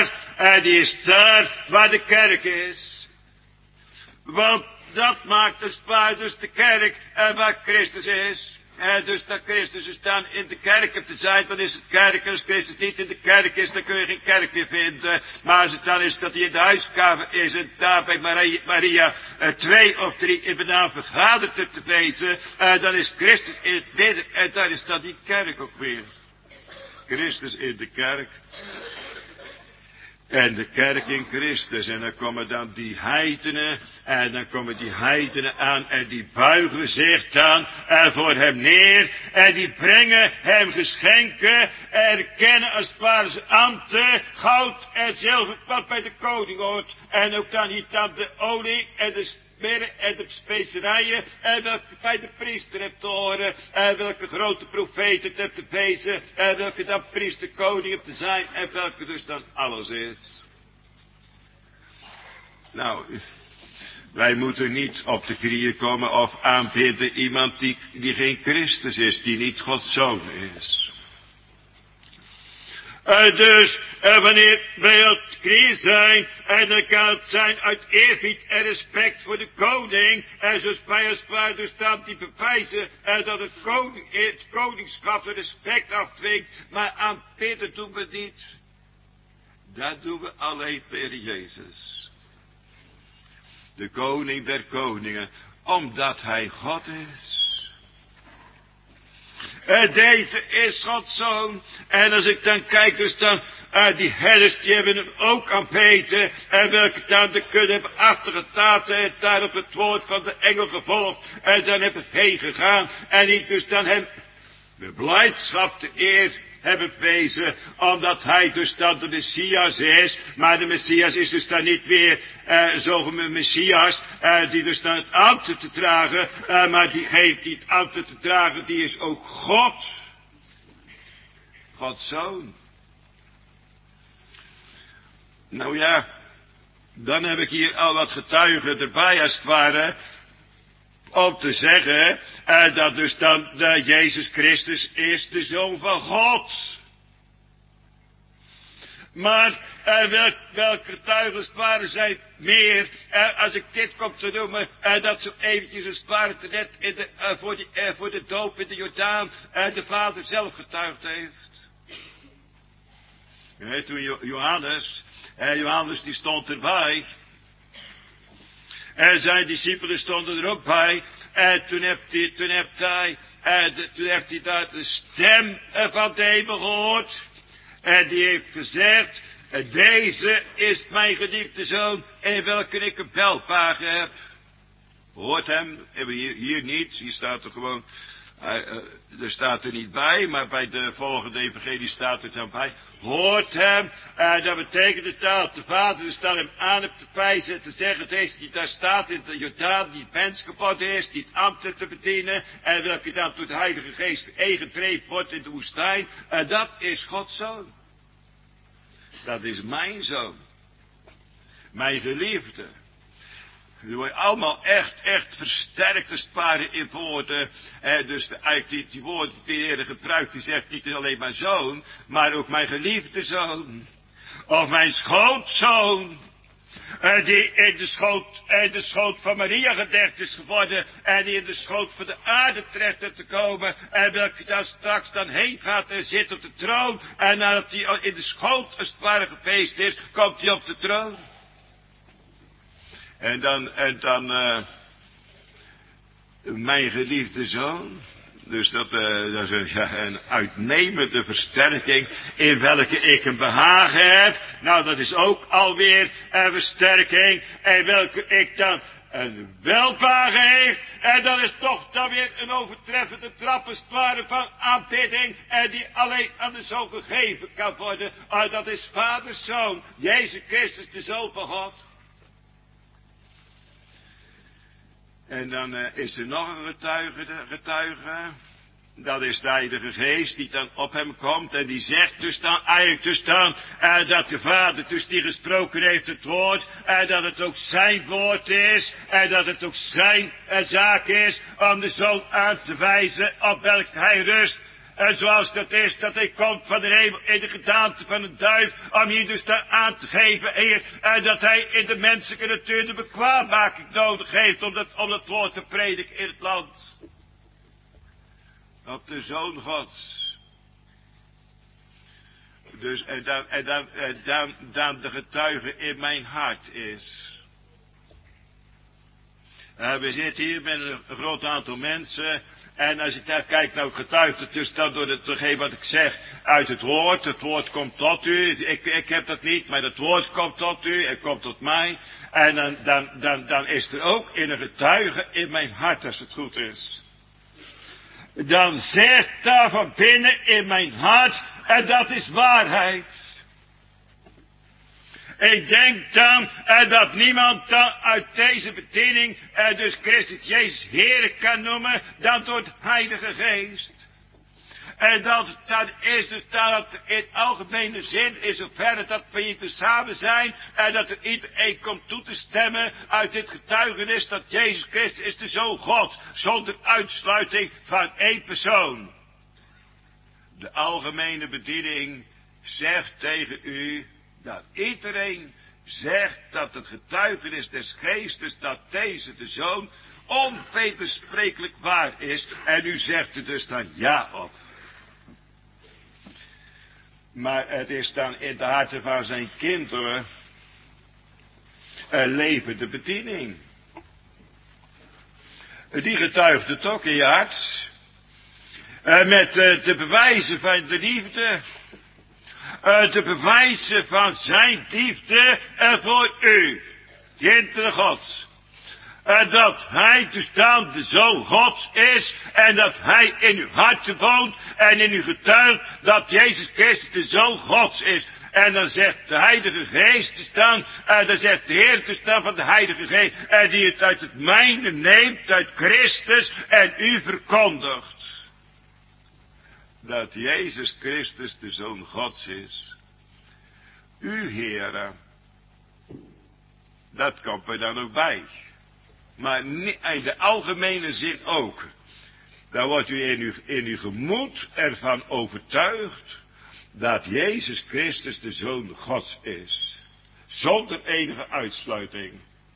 daar waar de kerk is. Want dat maakt dus de kerk waar Christus is. Dus dat Christus dus dan in de kerk hebt te zijn, dan is het kerk. En als Christus niet in de kerk is, dan kun je geen kerk meer vinden. Maar als het dan is dat hij in de huiskamer is en daar bij Maria 2 of 3 in de naam vergaderd te wezen, dan is Christus in het midden en daar is dan die kerk ook weer. Christus in de kerk. En de kerk in Christus. En dan komen dan die heidenen. En dan komen die heidenen aan. En die buigen zich dan voor hem neer. En die brengen hem geschenken. Erkennen als het ware zijn ambten. Goud en zilver wat bij de koning hoort. En ook dan hier dan de olie en de mirre en de specerijen. En welke bij de priester hebt te horen. En welke grote profeet het hebt te wezen. En welke dan priester koning hebt te zijn. En welke dus dan alles is. Nou, wij moeten niet op de knieën komen of aanbidden iemand die geen Christus is. Die niet Gods zoon is. Dus wanneer wij op de knieën zijn, en dan kan het zijn uit eerbied en respect voor de koning, en zoals bij als waar dus staat die bewijzen, dat het koningschap de respect afdwingt, maar aanbidden doen we niet. Dat doen we alleen tegen Jezus. De koning der koningen, omdat hij God is. Deze is Gods zoon. En als ik dan kijk, dus dan, die herders, die hebben hem ook aanbeten. En welke dan de kudde hebben achtergelaten. En daar op het woord van de engel gevolgd. En dan hebben heen gegaan. En die dus dan hem met blijdschap de eer hebben bewezen, omdat hij dus dan de Messias is. Maar de Messias is dus dan niet meer zo'n Messias, die dus dan het ambt te dragen, maar diegene die het ambt te dragen, die is ook God. Gods zoon. Nou ja, dan heb ik hier al wat getuigen erbij als het ware, om te zeggen dat dus dan Jezus Christus is de Zoon van God. Maar welke getuigen waren zijn meer, als ik dit kom te noemen, dat zo eventjes als het ware net voor de doop in de Jordaan de Vader zelf getuigd heeft. Toen Johannes die stond erbij. En zijn discipelen stonden er ook bij. En toen heeft hij daar de stem van de hemel gehoord. En die heeft gezegd, deze is mijn geliefde zoon, in welke ik een welbehagen heb. Hoort hem, hebben we hier niet, hier staat er gewoon, er staat er niet bij, maar bij de volgende evangelie staat er dan bij. Hoort hem, dat betekent dat de Vader dus dan hem aan hebt te wijzen en te zeggen, deze die daar staat in de Jordaan, die mens geworden is, die het ambt te bedienen, en welke dan door de Heilige Geest ingedreven wordt in de woestijn, dat is Gods zoon. Dat is mijn zoon. Mijn geliefde. Nu word je allemaal echt versterkt als het ware in woorden. Dus eigenlijk die woorden die de Heer gebruikt, die zegt niet alleen mijn zoon, maar ook mijn geliefde zoon. Of mijn schootzoon. Die in de schoot van Maria gedekt is geworden. En die in de schoot van de aarde terecht is te komen. En welke daar straks dan heen gaat en zit op de troon. En nadat hij in de schoot als het ware geweest is, komt hij op de troon. En dan mijn geliefde zoon. Dus dat is een uitnemende versterking in welke ik een behagen heb. Nou, dat is ook alweer een versterking in welke ik dan een welbehagen heeft. En dat is toch dan weer een overtreffende trap als het ware van aanbidding. En die alleen aan de zoon gegeven kan worden. Dat is Vaders Zoon, Jezus Christus, de Zoon van God. En dan is er nog een getuige. Dat is de Heilige Geest die dan op hem komt. En die zegt dus dan eigenlijk dus dan dat de Vader dus die gesproken heeft het woord. En dat het ook zijn woord is. En dat het ook zijn zaak is om de Zoon aan te wijzen op welke hij rust. En zoals dat is, dat hij komt van de hemel in de gedaante van een duif, om hier dus daar aan te geven, Heer, en dat hij in de menselijke natuur de bekwaammaking nodig heeft om dat woord te prediken in het land. Op de Zoon Gods. Dus, dan de getuige in mijn hart is. We zitten hier met een groot aantal mensen. En als je daar kijkt, nou getuigt het dus dan door hetgeen wat ik zeg uit het woord komt tot u. Ik heb dat niet, maar het woord komt tot u, het komt tot mij. En dan is er ook in een getuige in mijn hart, als het goed is. Dan zegt daar van binnen in mijn hart, en dat is waarheid. Ik denk dan dat niemand dan uit deze bediening dus Christus Jezus Heere kan noemen dan door de Heilige Geest. En dat is dus dat in algemene zin is zover dat we hier tezamen zijn en dat er iedereen komt toe te stemmen uit dit getuigenis dat Jezus Christus is de Zoon God, zonder uitsluiting van één persoon. De algemene bediening zegt tegen u dat iedereen zegt dat het getuigenis des Geestes dat deze de Zoon onwedersprekelijk waar is. En u zegt er dus dan ja op. Maar het is dan in de harten van zijn kinderen een levende bediening. Die getuigt het ook in je hart. Met de bewijzen van de liefde. De bewijzen van zijn liefde voor u, kinderen Gods. Dat hij dus dan de Zoon Gods is en dat hij in uw harten woont en in uw getuigt dat Jezus Christus de Zoon Gods is. En dan zegt de Heilige Geest dus dan zegt de Heer dus dan van de Heilige Geest, die het uit het mijne neemt, uit Christus en u verkondigt. Dat Jezus Christus de Zoon Gods is. U, Heere, dat komt er dan ook bij. Maar in de algemene zin ook. Dan wordt u in uw gemoed ervan overtuigd dat Jezus Christus de Zoon Gods is. Zonder enige uitsluiting.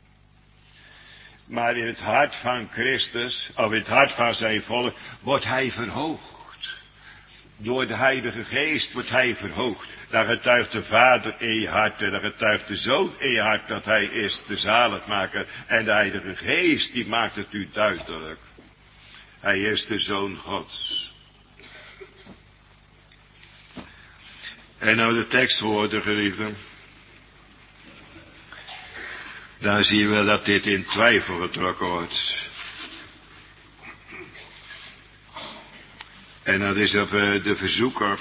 Maar in het hart van Christus, of in het hart van zijn volk, wordt hij verhoogd. Door de Heilige Geest wordt hij verhoogd. Dan getuigt de Vader in je hart en dan getuigt de Zoon in je hart dat hij is de zaligmaker. En de Heilige Geest die maakt het u duidelijk. Hij is de Zoon Gods. En nou de tekstwoorden, geliefden. Daar zien we dat dit in twijfel getrokken wordt. En dat is op de verzoeker.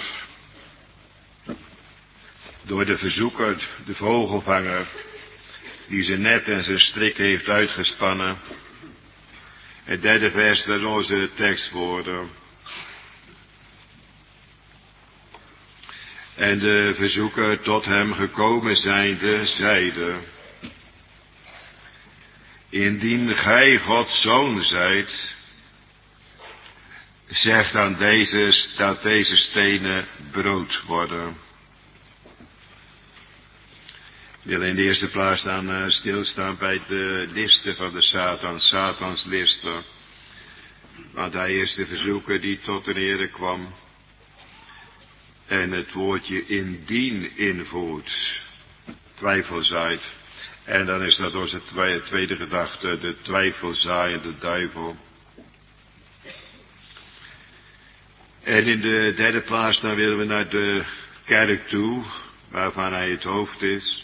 Door de verzoeker, de vogelvanger, die zijn net en zijn strik heeft uitgespannen. Het derde vers, dat is onze tekstwoorden. En de verzoeker tot hem gekomen zijnde, zeide: indien gij Gods zoon zijt, zeg dan dat deze stenen brood worden. Ik wil in de eerste plaats dan stilstaan bij de listen van de Satan, Satans listen. Want hij is de verzoeker die tot de Heere kwam. En het woordje indien invoert, twijfelzaait. En dan is dat onze tweede gedachte, de twijfelzaaiende duivel. En in de derde plaats dan willen we naar de kerk toe, waarvan hij het hoofd is.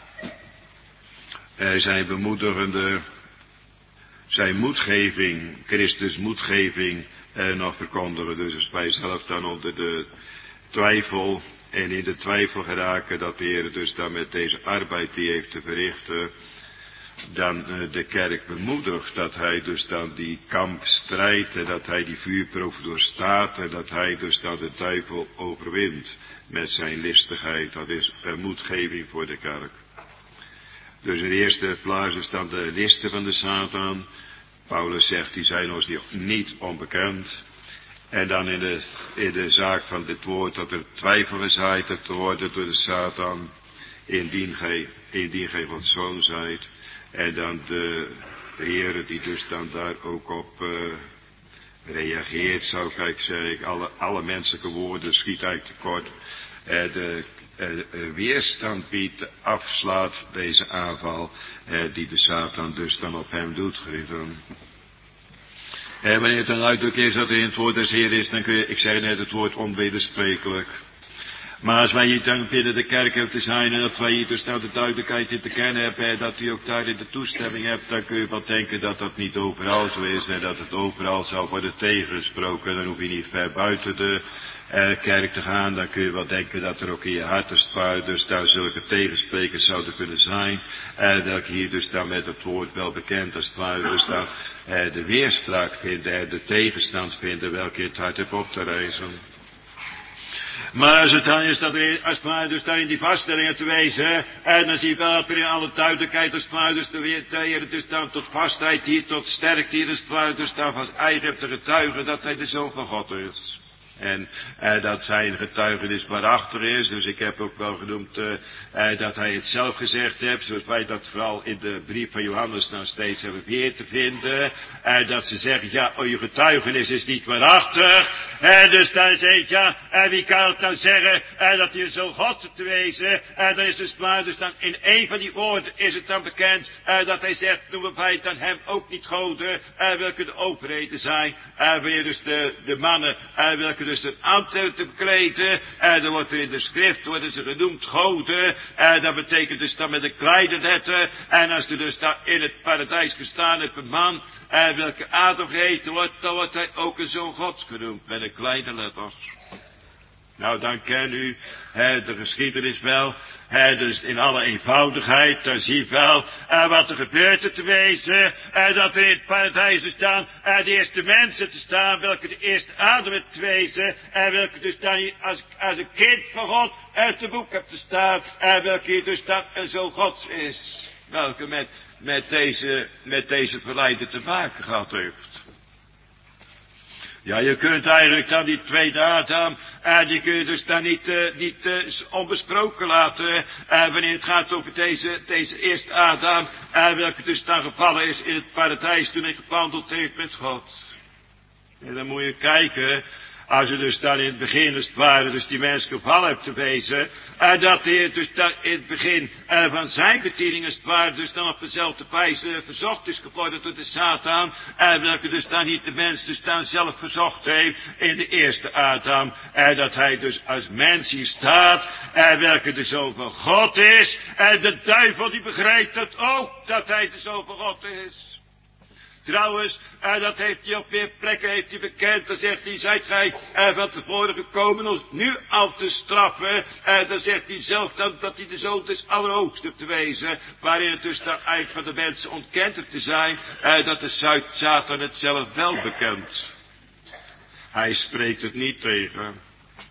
Zijn bemoedigende, zijn moedgeving, Christus moedgeving nog verkondigen. Dus als wij zelf dan onder de twijfel en in de twijfel geraken dat de Heer dus dan met deze arbeid die heeft te verrichten, dan de kerk bemoedigt dat hij dus dan die kamp strijdt en dat hij die vuurproef doorstaat en dat hij dus dan de duivel overwint met zijn listigheid. Dat is moedgeving voor de kerk. Dus in de eerste plaats is dan de listen van de Satan. Paulus zegt, die zijn ons niet onbekend. En dan in de zaak van dit woord dat er twijfel gezaaid te worden door de Satan. Indien gij Gods zoon zijt. En dan de Heere die dus dan daar ook op reageert, zou ik zeggen. Alle menselijke woorden schiet eigenlijk tekort. de weerstand biedt, afslaat deze aanval die de Satan dus dan op hem doet, geliefden. Wanneer het dan uitdruk is dat er in het woord des Heer is, dan kun je, ik zeg net het woord onwedersprekelijk. Maar als wij hier dan binnen de kerk hebben te zijn en dat wij hier dus nou de duidelijkheid in te kennen hebben, dat u ook daarin de toestemming hebt, dan kun je wel denken dat dat niet overal zo is en dat het overal zou worden tegengesproken. Dan hoef je niet ver buiten de kerk te gaan, dan kun je wel denken dat er ook in je hartenspaar dus daar zulke tegensprekers zouden kunnen zijn, welke hier dus dan met het woord wel bekend als het ware dus dan de weerspraak vinden, de tegenstand vinden, welke het hart heeft op te reizen. Maar als het dan is dat er als het ware dus daar in die vaststellingen te wezen, en dan zie je wel dat er in alle duidelijkheid als het ware dus de Heer dus dan tot vastheid hier, tot sterkte hier als het ware dus dan van eigen hebt te getuigen dat hij de Zoon van God is. En dat zijn getuigenis waarachtig is. Dus ik heb ook wel genoemd dat hij het zelf gezegd heeft. Zoals wij dat vooral in de brief van Johannes nou steeds hebben weer te vinden. Dat ze zeggen, ja, je getuigenis is niet waarachtig. Dus dan zegt ja, wie kan het nou zeggen dat hij zo God te wezen. Dan is het maar, dus dan in een van die woorden is het dan bekend dat hij zegt, noemen wij dan hem ook niet goden. Welke de overheden zijn. Wanneer dus de mannen, welke dus een ambt te bekleden, dan wordt er in de schrift, worden ze genoemd goden, dat betekent dus dan met een kleine letter, en als er dus daar in het paradijs gestaan heeft een man, welke Adam geheten wordt, dan wordt hij ook een zoon Gods genoemd, met een kleine letter. Nou, dan ken u de geschiedenis wel, dus in alle eenvoudigheid, dan zie je wel wat er gebeurt te wezen, dat er in het paradijs te staan, de eerste mensen te staan, welke de eerste Adam te wezen, welke dus dan als een kind van God uit het boek hebt te staan, welke dus dan een zoon Gods is, welke met deze verleider te maken gehad heeft. Ja, je kunt eigenlijk dan die tweede Adam, die kun je dus dan niet onbesproken laten, wanneer het gaat over deze eerste Adam, welke dus dan gevallen is in het paradijs toen hij gewandeld heeft met God. En dan moet je kijken, als je dus dan in het begin als het ware dus die mens gevallen hebt te wezen, dat hij dus dan in het begin van zijn bediening als het ware dus dan op dezelfde wijze verzocht is geworden door de Satan, welke dus dan niet de mens dus dan zelf verzocht heeft in de eerste Adam, dat hij dus als mens hier staat, welke de Zoon van God is, en de duivel die begrijpt dat ook, dat hij de Zoon van God is. Trouwens, dat heeft hij op meer plekken heeft hij bekend. Dan zegt hij, zijt gij van tevoren gekomen ons nu al te straffen. Dan zegt hij zelf dan dat hij de Zoon des Allerhoogsten te wezen. Waarin het dus dan eigenlijk van de mensen ontkend heeft te zijn. Dat de Satan het zelf wel bekent. Hij spreekt het niet tegen.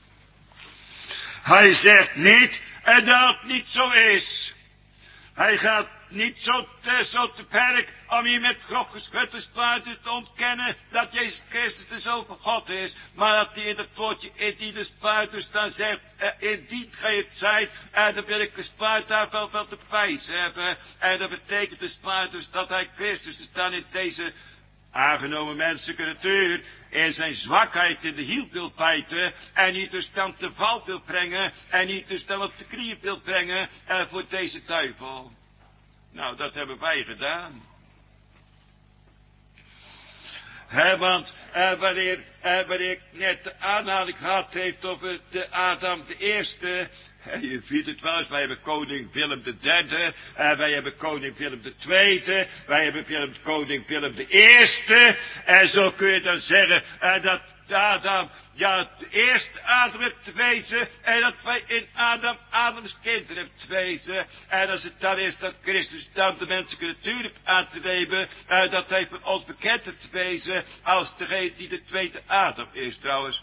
Hij zegt niet dat het niet zo is. Hij gaat niet zo te werk om hier met grof geschutte spuiten te ontkennen dat Jezus Christus de Zoon van God is. Maar dat hij in het woordje indien de spuiten dan zegt, indien gij het zijt, dan wil ik de spuit daar wel te prijs hebben. En dat betekent de spuit dus dat hij Christus is dan in deze aangenomen menselijke natuur, in zijn zwakheid in de hiel wil bijten, en niet dus dan te val wil brengen, en niet dus dan op de knieën wil brengen, voor deze duivel. Nou, dat hebben wij gedaan. Want wanneer ik net de aanhaling gehad heeft over de Adam de eerste, je ziet het wel eens, wij hebben koning Willem III, wij hebben koning Willem II, wij hebben koning Willem I, en zo kun je dan zeggen dat Adam, ja, de eerste Adam heeft te wezen, en dat wij in Adams kinderen hebben te wezen, en als het dan is dat Christus dan de menselijke natuur heeft aan te nemen, dat hij voor ons bekend heeft te wezen, als degene die de tweede Adam is, trouwens.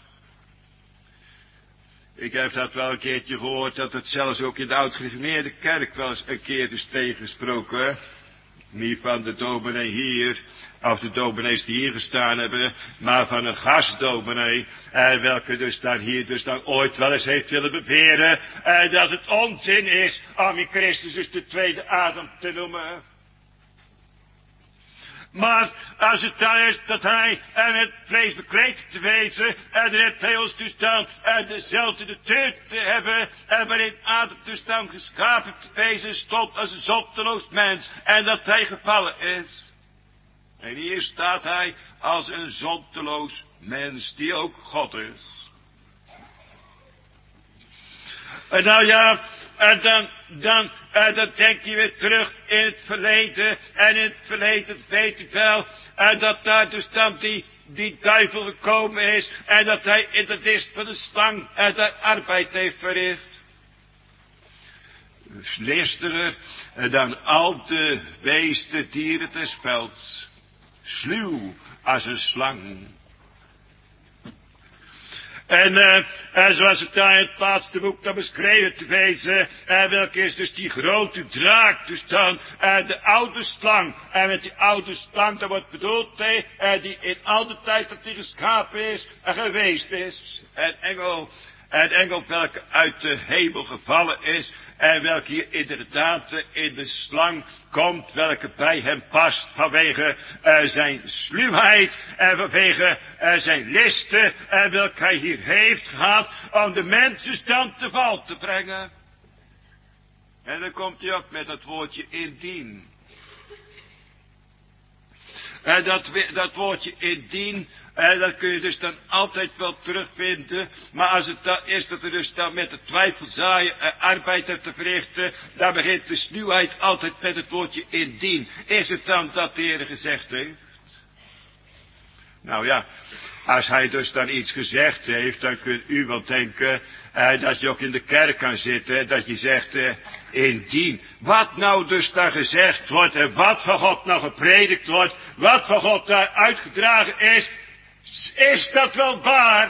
Ik heb dat wel een keertje gehoord, dat het zelfs ook in de oud-gereformeerde kerk wel eens een keer is tegengesproken. Niet van de dominee hier, of de dominees die hier gestaan hebben, maar van een gastdominee, welke dus dan hier dus dan ooit wel eens heeft willen beweren, dat het onzin is om in Christus dus de tweede Adam te noemen. Maar als het dan is dat hij met vlees bekleed te wezen, en er het hij ons toestaan dezelfde de deur te hebben, en waarin Adam toestaan geschapen te wezen stond als een zondeloos mens, en dat hij gevallen is. En hier staat hij als een zondeloos mens die ook God is. En nou ja, en dan denk je weer terug in het verleden. En in het verleden weet u wel, dat daar dus dan die duivel gekomen is. En dat hij in de dist van de slang de arbeid heeft verricht. Slisterer dan al de beesten, dieren des velds. Sluw als een slang. En zoals het daar in het laatste boek dan beschreven te wezen, welke is dus die grote draak, dus dan de oude slang. En met die oude slang, dat wordt bedoeld, die in al de tijd dat die geschapen is en geweest is. Een engel welke uit de hemel gevallen is, en welke hier inderdaad in de slang komt, welke bij hem past vanwege zijn sluwheid en vanwege zijn listen, en welke hij hier heeft gehad om de mensen dan te val te brengen. En dan komt hij ook met dat woordje indien. En dat woordje indien, dat kun je dus dan altijd wel terugvinden. Maar als het dan is dat er dus dan met de twijfelzaaien arbeid hebt te verrichten, dan begint de sluwheid altijd met het woordje indien. Is het dan dat de Heer gezegd heeft? Nou ja, als hij dus dan iets gezegd heeft, dan kunt u wel denken dat je ook in de kerk kan zitten, dat je zegt, indien. Wat nou dus daar gezegd wordt en wat van God nou gepredikt wordt, wat van God daar uitgedragen is dat wel waar?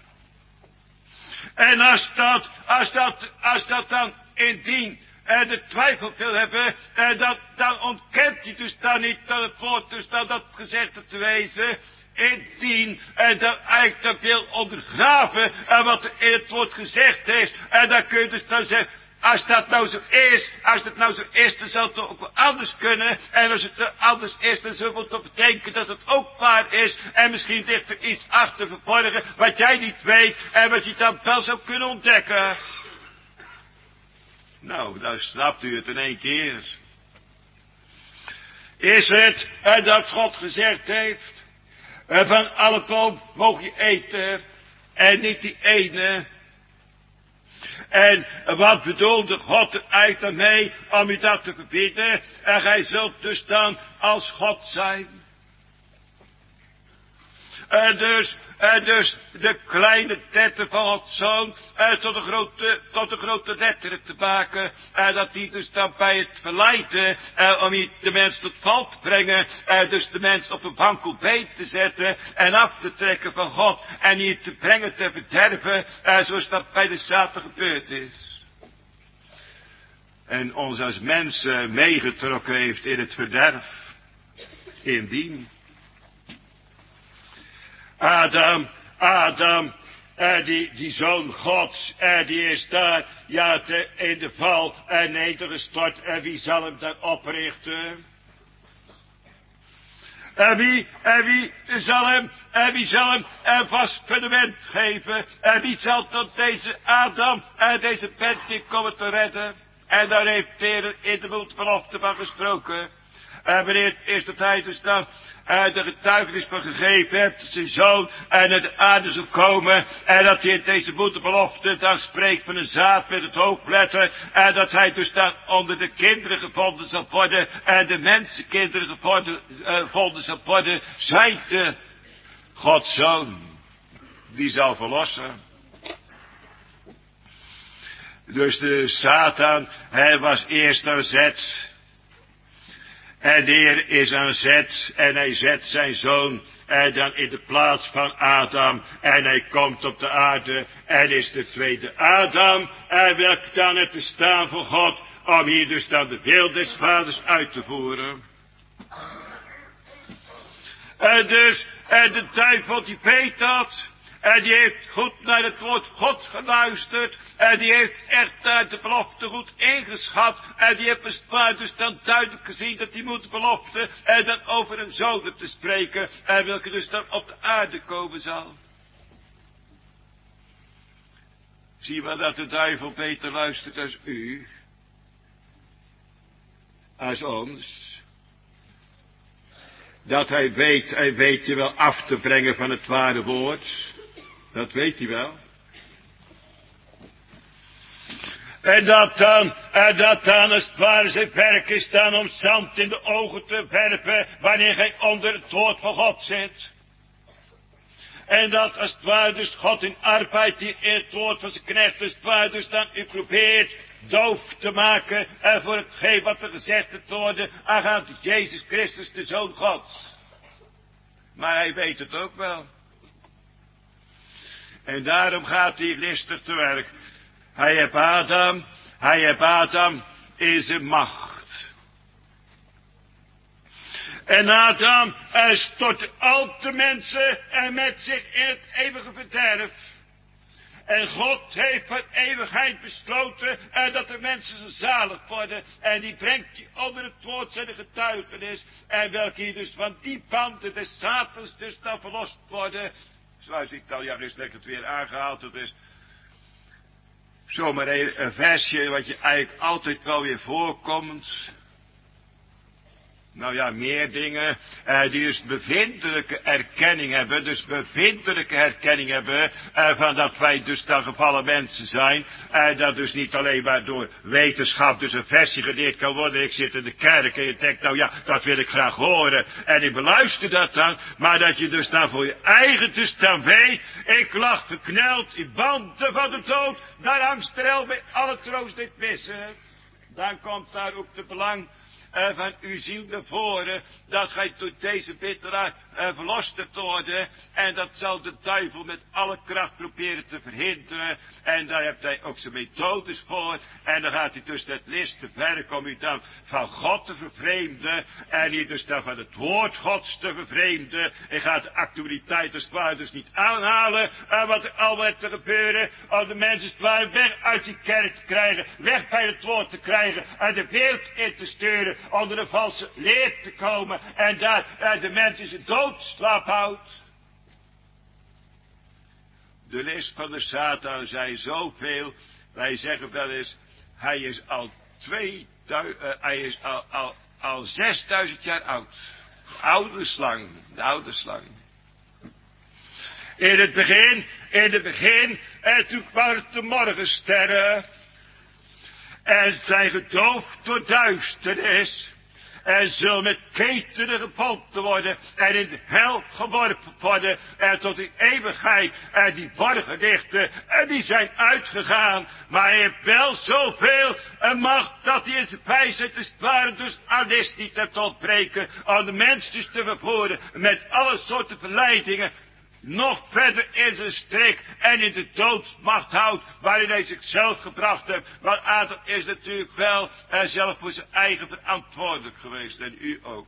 En als dat dan indien de twijfel wil hebben, dan ontkent hij dus dan niet dat het woord dus dan dat gezegd te wezen. Indien dat eigenlijk dat wil ondergraven wat er in het woord gezegd heeft. En dan kun je dus dan zeggen, als dat nou zo is, dan zou het toch ook wel anders kunnen. En als het anders is, dan zullen we toch bedenken dat het ook waar is. En misschien ligt er iets achter verborgen wat jij niet weet en wat je dan wel zou kunnen ontdekken. Nou, dan snapt u het in één keer. Is het dat God gezegd heeft, van alle boom mogen je eten en niet die ene? En wat bedoelde God er eigenlijk dan mee om u dat te verbieden? En gij zult dus dan als God zijn. Dus de kleine letter van Gods Zoon tot de grote letteren te maken. Dat die dus dan bij het verleiden om hier de mens tot val te brengen. Dus de mens op een wankel been te zetten en af te trekken van God. En hier te brengen te verderven zoals dat bij de Satan gebeurd is. En ons als mensen meegetrokken heeft in het verderf. Indien. Adam, die zoon Gods, die is daar, ja, in de val nedergestort. En wie zal hem dan oprichten? En wie zal hem een vast fundament geven? En wie zal tot deze Adam en deze Bentik komen te redden? En daar heeft de Heer in de multibelofte van gesproken. En wanneer het is dat hij dus dan de getuigenis van gegeven hebt, dat zijn zoon en naar de aarde zal komen, en dat hij in deze multibelofte dan spreekt van een zaad met het hoofdletter, en dat hij dus dan onder de kinderen gevonden zal worden, en de mensenkinderen gevonden zal worden, zijt de Gods zoon, die zal verlossen. Dus de Satan, hij was eerst aan zet. En de Heer is aan zet en hij zet zijn zoon dan in de plaats van Adam. En hij komt op de aarde en is de tweede Adam. En welke dan het te staan voor God om hier dus dan de wil des vaders uit te voeren. En de duivel die weet dat. En die heeft goed naar het woord God geluisterd. En die heeft echt daar de belofte goed ingeschat. En die heeft dus dan duidelijk gezien dat die moet belofte. En dan over een zoon te spreken. En welke dus dan op de aarde komen zal. Zie maar dat de duivel beter luistert als u. Als ons. Dat hij weet je wel af te brengen van het ware woord. Dat weet hij wel. En dat dan als het ware zijn werk is dan om zand in de ogen te werpen, wanneer gij onder het woord van God zit. En dat als het ware dus God in arbeid die in het woord van zijn knecht als het ware dus dan u probeert doof te maken en voor hetgeen wat er gezegd te worden aangaande Jezus Christus de Zoon Gods. Maar hij weet het ook wel. En daarom gaat hij listig te werk. Hij heeft Adam in zijn macht. En Adam stortte al de mensen en met zich in het eeuwige verderf. En God heeft voor eeuwigheid besloten dat de mensen zalig worden. En die brengt die onder het woord zijn getuigenis. En welke hier dus van die banden des Satans dus dan verlost worden. Zoals ik al jarenlang het weer aangehaald. Het is zomaar een versje wat je eigenlijk altijd wel weer voorkomt. Nou ja, meer dingen die dus bevindelijke erkenning hebben. Dus bevindelijke herkenning hebben van dat wij dus dan gevallen mensen zijn. Dat dus niet alleen maar door wetenschap dus een versie geleerd kan worden. Ik zit in de kerk en je denkt, nou ja, dat wil ik graag horen. En ik beluister dat dan. Maar dat je dus dan voor je eigen dus dan weet. Ik lag gekneld in banden van de dood. Daar hangt er bij alle troost dit missen. Dan komt daar ook de belang van uw ziel naar voren, dat gij door deze bitteraar verlost hebt worden. En dat zal de duivel met alle kracht proberen te verhinderen. En daar hebt hij ook zijn methodes voor. En dan gaat hij dus het liste werk om u dan van God te vervreemden. En hier dus dan van het woord Gods te vervreemden. En gaat de actualiteit als het ware dus niet aanhalen. Wat er al werd te gebeuren. Om de mensen als het ware weg uit die kerk te krijgen. Weg bij het woord te krijgen. En de wereld in te sturen. Onder een valse leer te komen. En daar de mens in zijn doodslaap houdt. De list van de Satan zei zoveel. Wij zeggen wel eens. Hij is al 6000 jaar oud. De oude slang. In het begin. En toen kwamen de morgensterren. En zijn gedoofd door duisternis. En zullen met ketenen gebonden worden. En in de hel geworpen worden. En tot in eeuwigheid. En die borgendichten. En die zijn uitgegaan. Maar hij heeft wel zoveel macht. Dat hij in zijn wijsheid dus waren. Dus aan is niet te ontbreken. Om de mens dus te vervoeren. Met alle soorten verleidingen. Nog verder in zijn strik en in de doodsmacht houdt, waarin hij zichzelf gebracht heeft. Want Adam is natuurlijk wel zelf voor zijn eigen verantwoordelijk geweest en u ook.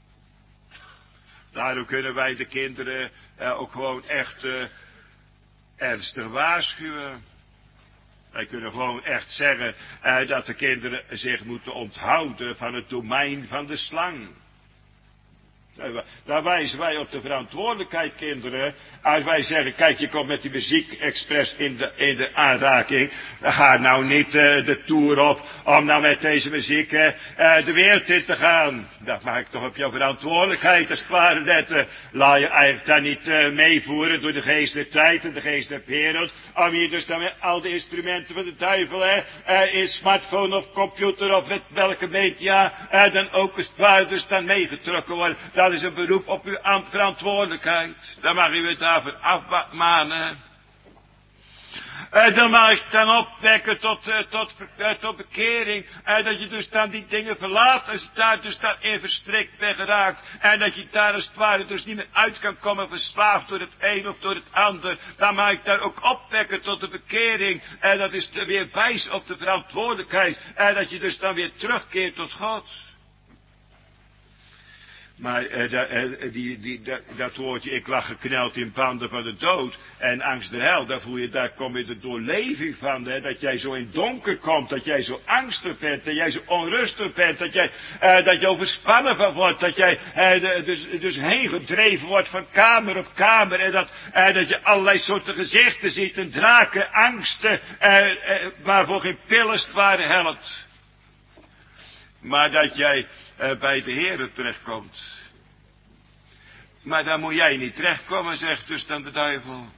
Daarom kunnen wij de kinderen ook gewoon echt ernstig waarschuwen. Wij kunnen gewoon echt zeggen dat de kinderen zich moeten onthouden van het domein van de slang. Daar wijzen wij op de verantwoordelijkheid, kinderen. Als wij zeggen, kijk, je komt met die muziek expres in de aanraking. Ga nou niet de toer op om nou met deze muziek de wereld in te gaan. Dat maak ik toch op jouw verantwoordelijkheid als het ware net. Laat je eigenlijk daar niet meevoeren door de geest der tijd en de geest der wereld. Om hier dus dan met al de instrumenten van de duivel, in smartphone of computer of met welke media, dan ook als het ware dus dan meegetrokken worden. Dat is een beroep op uw verantwoordelijkheid. Dan mag u het daarvoor afmanen. Dan mag ik dan opwekken tot bekering. Dat je dus dan die dingen verlaat. Als je daar dus dan in verstrikt bent geraakt. En dat je daar als het ware dus niet meer uit kan komen. Verslaafd door het een of door het ander. Dan mag ik daar ook opwekken tot de bekering. En dat is weer wijs op de verantwoordelijkheid. En dat je dus dan weer terugkeert tot God. Maar dat woordje, ik lag gekneld in banden van de dood en angst der hel, daar kom je de doorleving van, hè, dat jij zo in donker komt, dat jij zo angstig bent, dat jij zo onrustig bent, dat je overspannen van wordt, dat jij dus heen gedreven wordt van kamer op kamer en dat je allerlei soorten gezichten ziet en draken, angsten, waarvoor geen pillenstware helpt. Maar dat jij bij de Heere terechtkomt. Maar daar moet jij niet terechtkomen, zegt dus dan de duivel.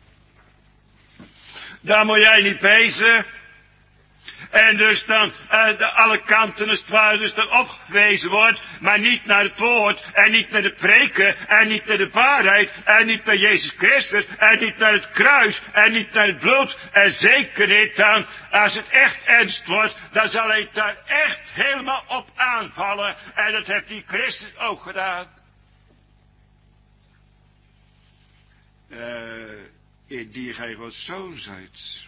Daar moet jij niet wezen. En dus dan alle kanten als het ware dus dan opgewezen wordt, maar niet naar het woord, en niet naar de preken, en niet naar de waarheid, en niet naar Jezus Christus, en niet naar het kruis, en niet naar het bloed. En zeker niet dan, als het echt ernst wordt, dan zal hij daar echt helemaal op aanvallen. En dat heeft die Christus ook gedaan. In die gij Gods zoon zijt.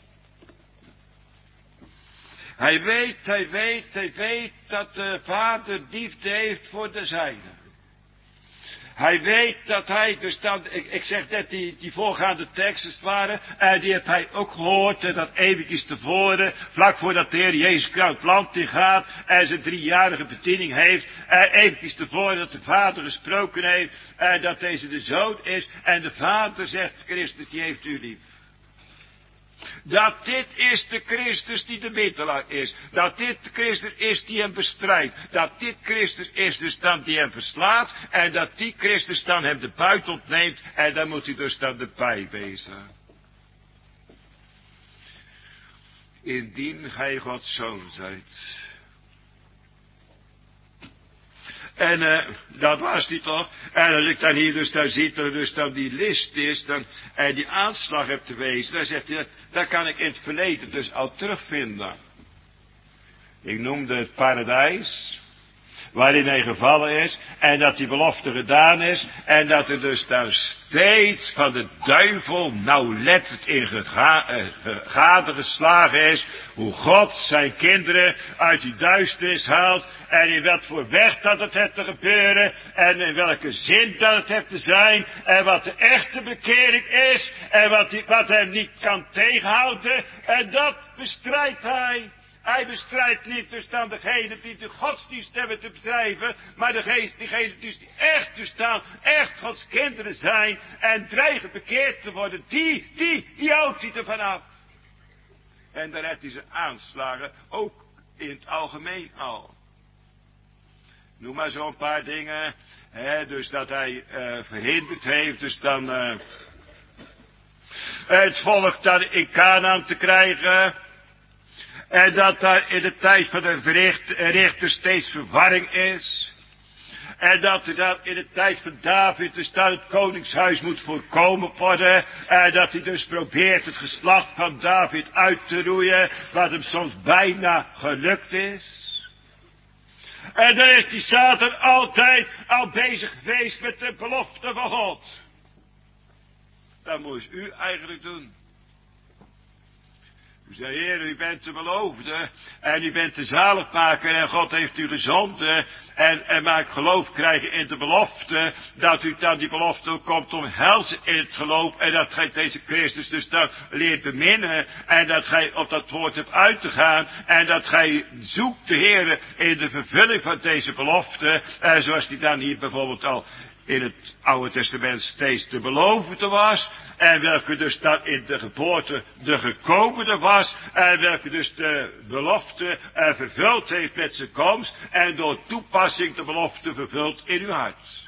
Hij weet dat de Vader liefde heeft voor de zijnen. Hij weet dat hij, dus dan, ik zeg net die voorgaande teksten waren, die heeft hij ook gehoord, dat eventjes tevoren, vlak voordat de Heer Jezus Christus het land in gaat, en zijn 3-jarige bediening heeft, eventjes tevoren dat de Vader gesproken heeft, dat deze de Zoon is, en de Vader zegt, Christus, die heeft u lief. Dat dit is de Christus die de middelaar is. Dat dit de Christus is die hem bestrijdt. Dat dit Christus is dus dan die hem verslaat. En dat die Christus dan hem de buit ontneemt. En dan moet hij dus dan de bij wezen. Indien gij Gods zoon zijt. En dat was die toch. En als ik dan hier dus dan zie, dat er dus dan die list is, dan, en die aanslag heb te wezen, dan zegt hij, dat kan ik in het verleden dus al terugvinden. Ik noemde het paradijs, waarin hij gevallen is, en dat die belofte gedaan is, en dat er dus dan steeds van de duivel nauwlettend in gade geslagen is, hoe God zijn kinderen uit die duisternis haalt, en in wat voor weg dat het heeft te gebeuren, en in welke zin dat het heeft te zijn, en wat de echte bekering is, en wat hem niet kan tegenhouden, en dat bestrijdt hij. Hij bestrijdt niet dus dan degene die de godsdienst hebben te bedrijven, maar degene dus die echt dus dan echt Gods kinderen zijn en dreigen bekeerd te worden, die houdt hij ervan af. En daar heeft hij ze aanslagen, ook in het algemeen al. Noem maar zo'n paar dingen, dus dat hij verhinderd heeft, dus dan het volk dat in Kanaan te krijgen. En dat daar in de tijd van de richter steeds verwarring is. En dat er dan in de tijd van David dus dan het koningshuis moet voorkomen worden. En dat hij dus probeert het geslacht van David uit te roeien. Wat hem soms bijna gelukt is. En dan is die Satan altijd al bezig geweest met de belofte van God. Dat moest u eigenlijk doen. U zei, Heer, u bent de beloofde en u bent de zaligmaker en God heeft u gezonden en maakt geloof krijgen in de belofte, dat u dan die belofte ook komt om helzen in het geloof en dat gij deze Christus dus dan leert beminnen en dat gij op dat woord hebt uit te gaan en dat gij zoekt de Heer in de vervulling van deze belofte, zoals die dan hier bijvoorbeeld al in het Oude Testament steeds de beloofde was. En welke dus dan in de geboorte de gekomene was. En welke dus de belofte vervuld heeft met zijn komst. En door toepassing de belofte vervult in uw hart.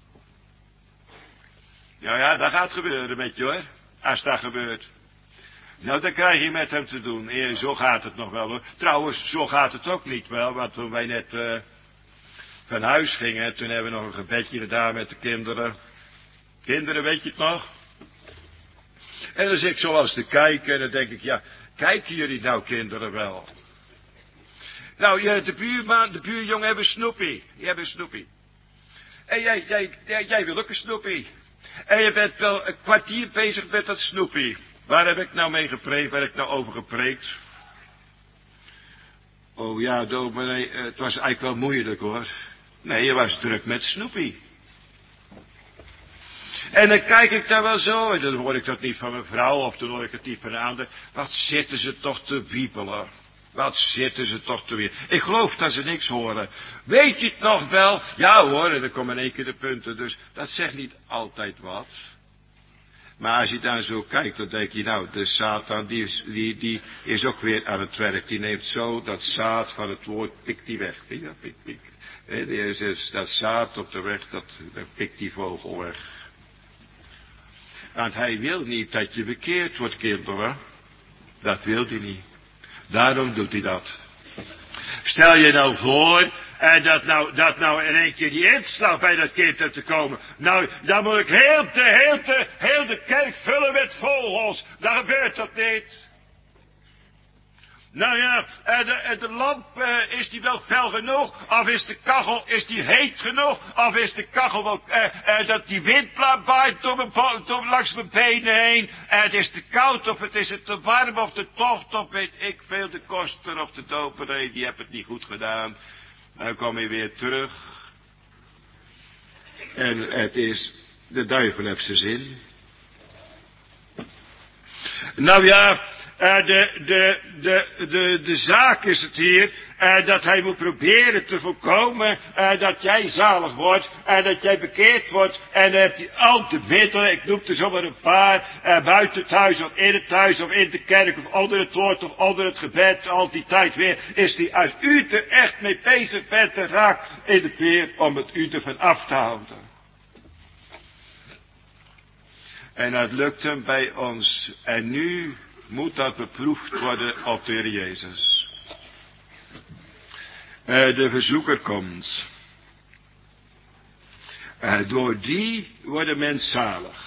Ja, dat gaat gebeuren met je hoor. Als dat gebeurt. Nou, dan krijg je met hem te doen. Zo gaat het nog wel hoor. Trouwens, zo gaat het ook niet wel. Want toen wij net van huis gingen, toen hebben we nog een gebedje gedaan met de kinderen. Kinderen, weet je het nog? En dan zit ik zo eens te kijken en dan denk ik, ja, kijken jullie nou kinderen wel? Nou, de buurjongen hebben Snoepie. Die hebben Snoepie. En jij wil ook een Snoepie. En je bent wel een kwartier bezig met dat Snoepie. Waar heb ik nou mee gepreekt? Waar heb ik nou over gepreekt? Oh ja, dominee, het was eigenlijk wel moeilijk hoor. Nee, je was druk met Snoepie. En dan kijk ik daar wel zo, en dan hoor ik dat niet van mijn vrouw, of dan hoor ik het niet van een ander. Wat zitten ze toch te wiepelen. Wat zitten ze toch te wiepelen. Ik geloof dat ze niks horen. Weet je het nog wel? Ja hoor, en dan komen in één keer de punten. Dus dat zegt niet altijd wat. Maar als je daar zo kijkt, dan denk je, nou, de Satan, die is ook weer aan het werk. Die neemt zo dat zaad van het woord, pikt die weg. Ja, pik. Dat zaad op de weg, dat pikt die vogel weg. Want hij wil niet dat je bekeerd wordt, kinderen. Dat wil hij niet. Daarom doet hij dat. Stel je nou voor, dat nou in één keer die inslag bij dat kind hebt te komen. Nou, dan moet ik heel de kerk vullen met vogels. Dan gebeurt dat niet. Nou ja, de lamp, is die wel fel genoeg? Of is de kachel, is die heet genoeg? Of is de kachel wel, dat die wind waait langs mijn benen heen? Het is te koud, of het is het te warm, of te tocht, of weet ik veel, de koster of de doperee, die hebben het niet goed gedaan. Dan kom je weer terug. En het is, de duivel heeft zijn zin. Nou ja, de zaak is het hier, dat hij moet proberen te voorkomen, dat jij zalig wordt, dat jij bekeerd wordt, en heeft hij al de middelen, ik noem er zomaar een paar, buiten thuis, of in het thuis, of in de kerk, of onder het woord, of onder het gebed, al die tijd weer, is hij als u er echt mee bezig bent te raken in de peer, om het u ervan af te houden. En dat lukt hem bij ons, en nu moet dat beproefd worden op de Heer Jezus. De verzoeker komt. Door die wordt de mens zalig.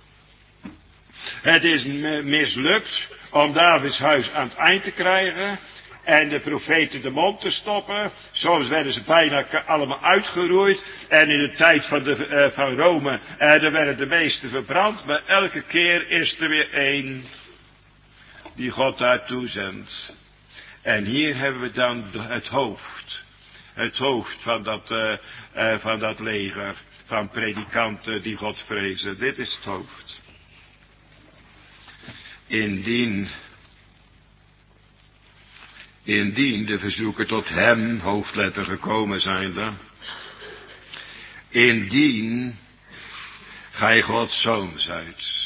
Het is mislukt om Davids huis aan het eind te krijgen en de profeten de mond te stoppen. Soms werden ze bijna allemaal uitgeroeid. En in de tijd van Rome, daar werden de meesten verbrand. Maar elke keer is er weer één die God daartoe zendt. En hier hebben we dan het hoofd. Het hoofd van dat leger. Van predikanten die God vrezen. Dit is het hoofd. Indien de verzoeker tot hem, hoofdletter, gekomen zijnde. Indien gij Gods zoon zijt.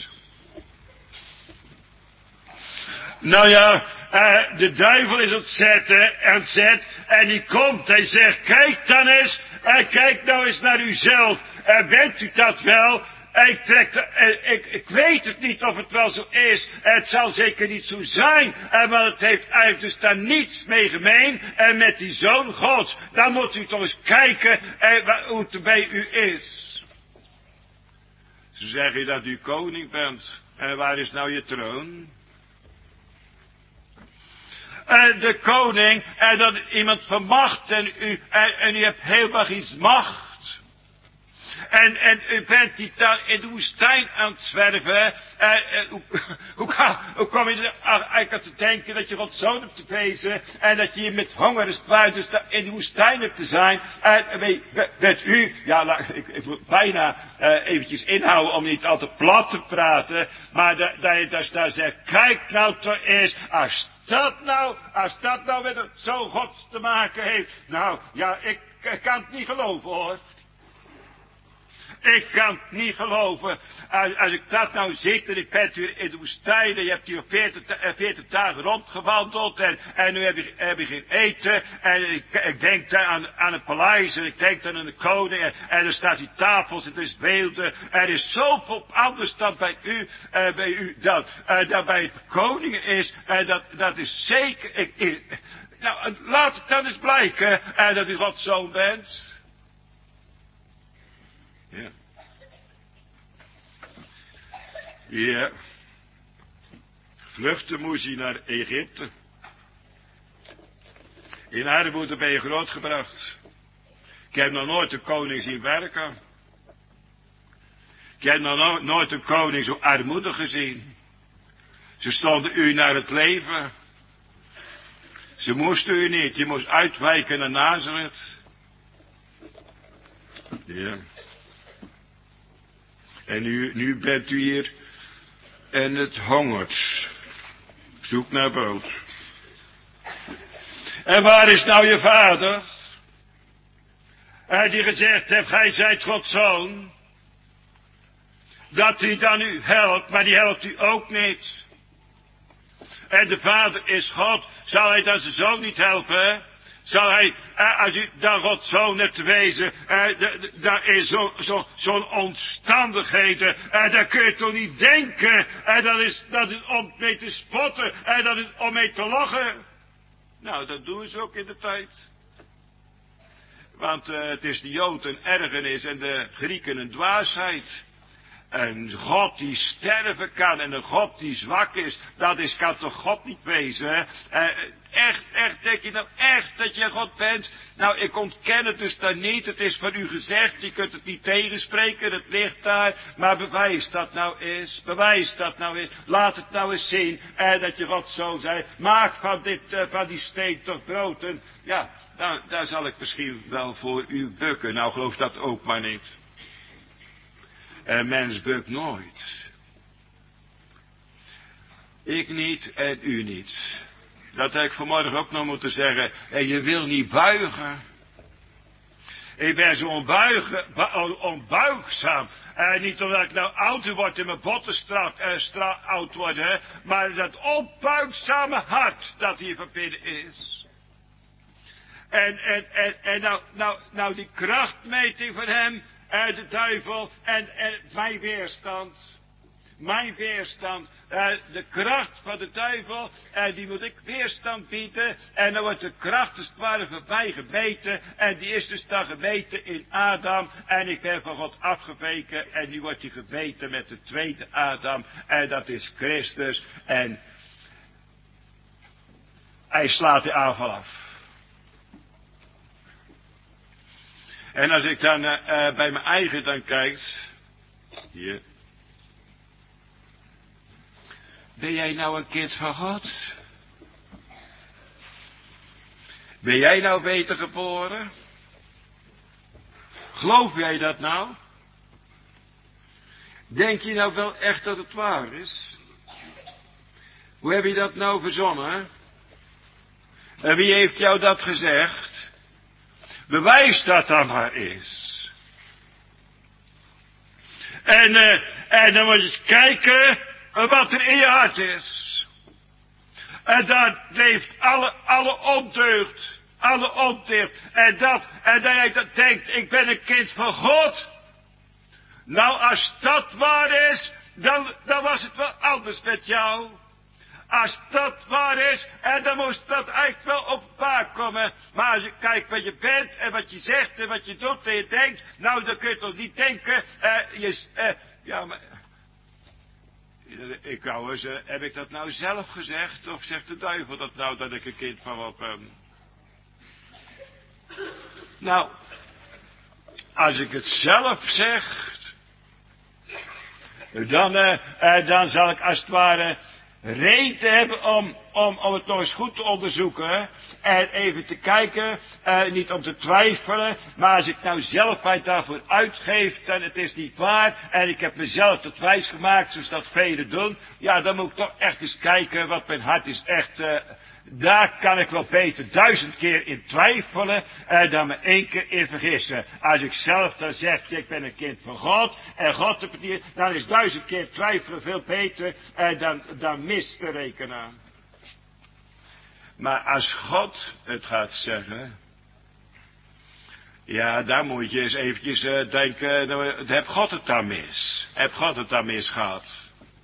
Nou ja, de duivel is ontzet en die komt, hij zegt, kijk dan eens, kijk nou eens naar uzelf, bent u dat wel? Ik weet het niet of het wel zo is. Het zal zeker niet zo zijn. Maar het heeft eigenlijk dus daar niets mee gemeen. En met die Zoon Gods. Dan moet u toch eens kijken hoe het bij u is. Ze zeggen dat u koning bent. En waar is nou je troon? De koning. En dat iemand van macht. En u hebt helemaal geen macht. En u bent niet daar in de woestijn aan het zwerven. Hoe kom je er eigenlijk te denken dat je Gods zoon hebt te wezen. En dat je hier met honger is buiten dus in de woestijn hebt te zijn. Bent u, ja, ik moet bijna eventjes inhouden om niet al te plat te praten. Maar dat je daar zegt, kijk nou toch eens, als dat nou met het zoon Gods te maken heeft. Nou, ja, ik kan het niet geloven hoor. Ik kan het niet geloven. Als ik dat nou zit en ik ben weer in de woestijn. En je hebt hier 40 dagen rondgewandeld. En nu heb je geen eten. En ik denk daar aan het paleis. En ik denk dan aan de koning. En er staat die tafels. Het is beelden. Er is zoveel anders dan bij u. Dan bij het koning is. Dat is zeker. Nou, laat het dan eens blijken. Dat u Gods zoon bent. Ja. Ja. Vluchten moest hij naar Egypte. In armoede ben je grootgebracht. Ik heb nog nooit een koning zien werken. Ik heb nog nooit een koning zo armoedig gezien. Ze stonden u naar het leven. Ze moesten u niet. Je moest uitwijken naar Nazareth. Ja. En nu bent u hier en het hongert. Zoek naar brood. En waar is nou je vader? Die gezegd heeft, gij zijt Gods zoon. Dat hij dan u helpt, maar die helpt u ook niet. En de vader is God. Zal hij dan zijn zoon niet helpen? Zal hij, als u dan Gods zoon hebt te wezen, daar is zo'n omstandigheden, daar kun je toch niet denken, dat is om mee te spotten, dat is om mee te lachen. Nou, dat doen ze ook in de tijd. Want het is de Jood een ergernis en de Grieken een dwaasheid. Een God die sterven kan en een God die zwak is, kan toch God niet wezen? Echt, denk je nou echt dat je God bent? Nou, ik ontken het dus dan niet, het is van u gezegd, je kunt het niet tegenspreken, het ligt daar, maar bewijs dat nou eens, laat het nou eens zien, dat je God zo zei, maak van die steen toch brood, en ja, daar zal ik misschien wel voor u bukken, nou geloof dat ook maar niet. En mens bukt nooit. Ik niet en u niet. Dat heb ik vanmorgen ook nog moeten zeggen. En je wil niet buigen. Ik ben zo onbuigzaam. Niet omdat ik nou ouder word en mijn botten oud worden. Maar dat onbuigzame hart dat hier van binnen is. En nou die krachtmeting van hem. De duivel en mijn weerstand, de kracht van de duivel, die moet ik weerstand bieden, en dan wordt de kracht dus het ware voorbij gebeten, en die is dus dan gebeten in Adam, en ik ben van God afgeweken, en nu wordt die gebeten met de tweede Adam, en dat is Christus, en hij slaat de aanval af. En als ik dan bij mijn eigen dan kijk, hier. Ben jij nou een kind van God? Ben jij nou beter geboren? Geloof jij dat nou? Denk je nou wel echt dat het waar is? Hoe heb je dat nou verzonnen? En wie heeft jou dat gezegd? Bewijs dat dan maar eens. En dan moet je eens kijken wat er in je hart is. En daar leeft alle ondeugd. Alle ondeugd. En dat jij dat denkt, ik ben een kind van God. Nou, als dat waar is, dan was het wel anders met jou. Als dat waar is, dan moest dat eigenlijk wel openbaar komen. Maar als je kijkt wat je bent en wat je zegt en wat je doet en je denkt, nou dan kun je toch niet denken, ja maar, ik wou eens, heb ik dat nou zelf gezegd of zegt de duivel dat nou dat ik een kind van God ben? Nou, als ik het zelf zeg, dan zal ik als het ware reden hebben om het nog eens goed te onderzoeken. En even te kijken, niet om te twijfelen. Maar als ik nou zelf mij daarvoor uitgeef, dan het is niet waar. En ik heb mezelf tot wijs gemaakt, zoals dat velen doen. Ja, dan moet ik toch echt eens kijken, wat mijn hart is echt. Daar kan ik wel beter 1000 keer in twijfelen dan me 1 keer in vergissen. Als ik zelf dan zeg, ik ben een kind van God en God heb het niet, dan is 1000 keer twijfelen veel beter dan mis te rekenen. Maar als God het gaat zeggen, ja, dan moet je eens eventjes denken, nou, heb God het dan mis? Heb God het dan mis gehad?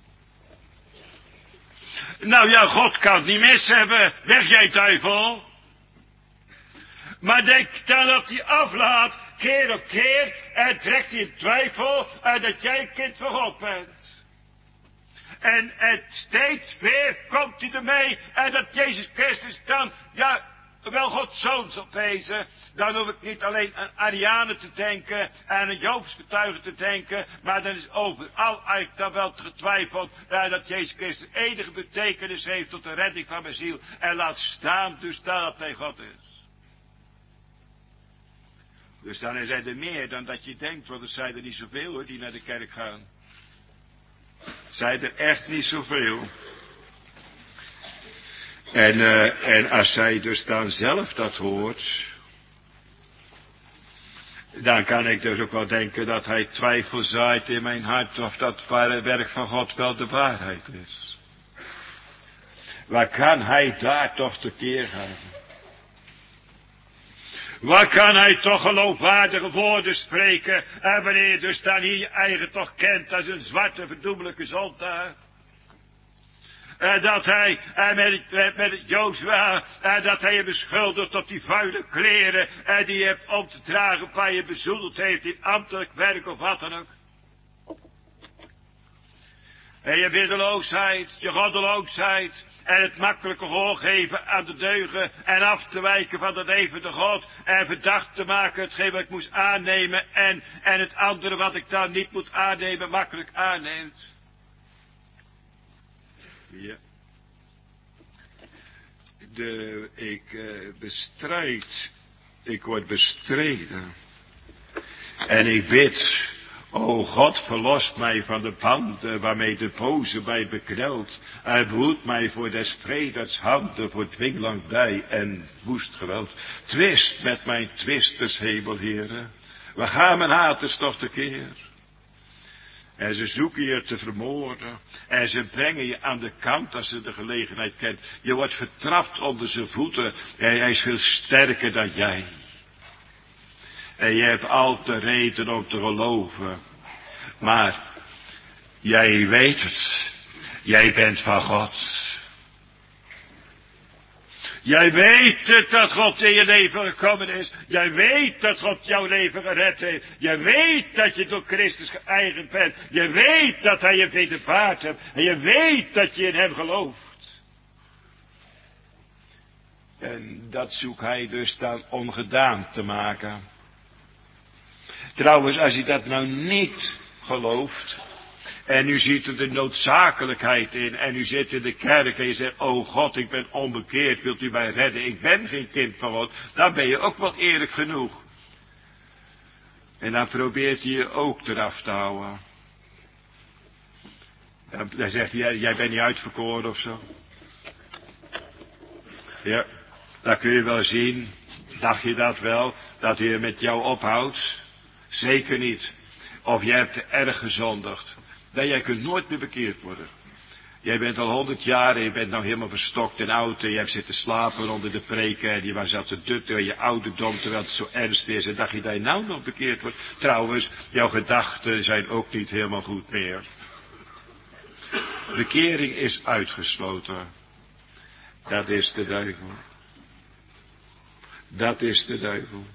Nou ja, God kan het niet mis hebben. Weg jij duivel. Maar denk dan dat hij aflaat, keer op keer, en trekt hij in twijfel dat jij een kind van God bent. En steeds weer komt hij ermee en dat Jezus Christus dan, ja, wel Gods zoon zal wezen. Dan hoef ik niet alleen aan Arianen te denken en aan Joovs getuigen te denken, maar dan is overal eigenlijk dan wel getwijfeld dat Jezus Christus enige betekenis heeft tot de redding van mijn ziel. En laat staan dus dat hij God is. Dus dan zijn er meer dan dat je denkt, want er zijn er niet zoveel hoor, die naar de kerk gaan. Zijn er echt niet zoveel. En als zij dus dan zelf dat hoort, dan kan ik dus ook wel denken dat hij twijfel zaait in mijn hart of dat werk van God wel de waarheid is. Waar kan hij daar toch tekeer gaan? Waar kan hij toch geloofwaardige woorden spreken en wanneer dus dan hier je eigen toch kent als een zwarte verdoemelijke zondaar? En dat hij met Jozua, en dat hij je beschuldigt tot die vuile kleren en die je hebt om te dragen waar je bezoedeld heeft in ambtelijk werk of wat dan ook. En je middeloosheid, je goddeloosheid en het makkelijke gehoor geven aan de deugen en af te wijken van de levende God en verdacht te maken hetgeen wat ik moest aannemen en het andere wat ik dan niet moet aannemen makkelijk aanneemt. Ja. Ik word bestreden. En ik bid, o God, verlos mij van de banden waarmee de boze mij beknelt. En behoed mij voor des vreders handen, voor dwinglandij en woest geweld. Twist met mijn twisters, hemel, Heere. We gaan mijn haters toch tekeer. En ze zoeken je te vermoorden. En ze brengen je aan de kant als ze de gelegenheid kent. Je wordt vertrapt onder zijn voeten. En hij is veel sterker dan jij. En je hebt al te reden om te geloven. Maar jij weet het. Jij bent van God. Jij weet het dat God in je leven gekomen is. Jij weet dat God jouw leven gered heeft. Jij weet dat je door Christus geëigend bent. Je weet dat hij je wedervaart hebt. En je weet dat je in hem gelooft. En dat zoekt hij dus dan ongedaan te maken. Trouwens, als je dat nou niet gelooft, en u ziet er de noodzakelijkheid in, en u zit in de kerk en je zegt, oh God, ik ben onbekeerd, wilt u mij redden, ik ben geen kind van God, dan ben je ook wel eerlijk genoeg. En dan probeert hij je ook eraf te houden. Dan zegt hij, jij bent niet uitverkoren of zo. Ja, dan kun je wel zien, dacht je dat wel, dat hij met jou ophoudt? Zeker niet. Of jij hebt te erg gezondigd. Nee, jij kunt nooit meer bekeerd worden. Jij bent al 100 jaar en je bent nou helemaal verstokt en oud. En je hebt zitten slapen onder de preken. En je was zat te dutten in je ouderdom terwijl het zo ernstig is. En dacht je dat je nou nog bekeerd wordt. Trouwens, jouw gedachten zijn ook niet helemaal goed meer. Bekering is uitgesloten. Dat is de duivel. Dat is de duivel.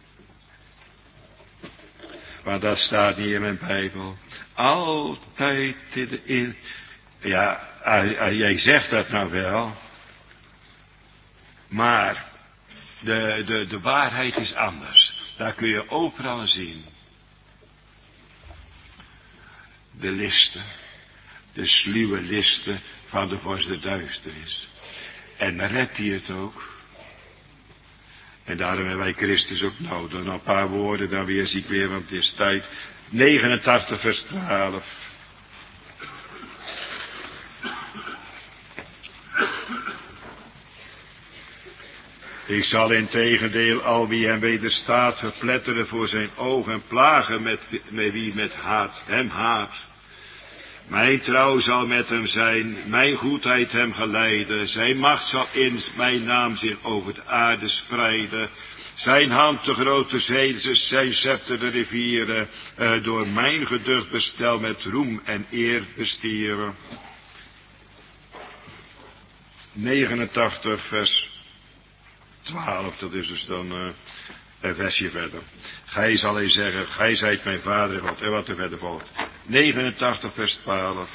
Maar dat staat niet in mijn Bijbel. Altijd in. Ja, jij zegt dat nou wel. Maar de waarheid is anders. Daar kun je overal zien. De listen. De sluwe listen van de vorst der duisternis. En redt hij het ook. En daarom hebben wij Christus ook nodig. Nog een paar woorden, dan weer zie ik weer, want het is tijd. 89 vers 12. Ik zal in tegendeel al wie hem wederstaat verpletteren voor zijn oog en plagen met wie met hem haat. Mijn trouw zal met hem zijn, mijn goedheid hem geleiden. Zijn macht zal in mijn naam zich over de aarde spreiden. Zijn hand de grote zee, zijn scepter de rivieren. Door mijn geducht bestel met roem en eer bestieren. 89 vers 12, dat is dus dan een versje verder. Gij zal hij zeggen, gij zijt mijn vader God. En wat er verder volgt. 89 vers 12.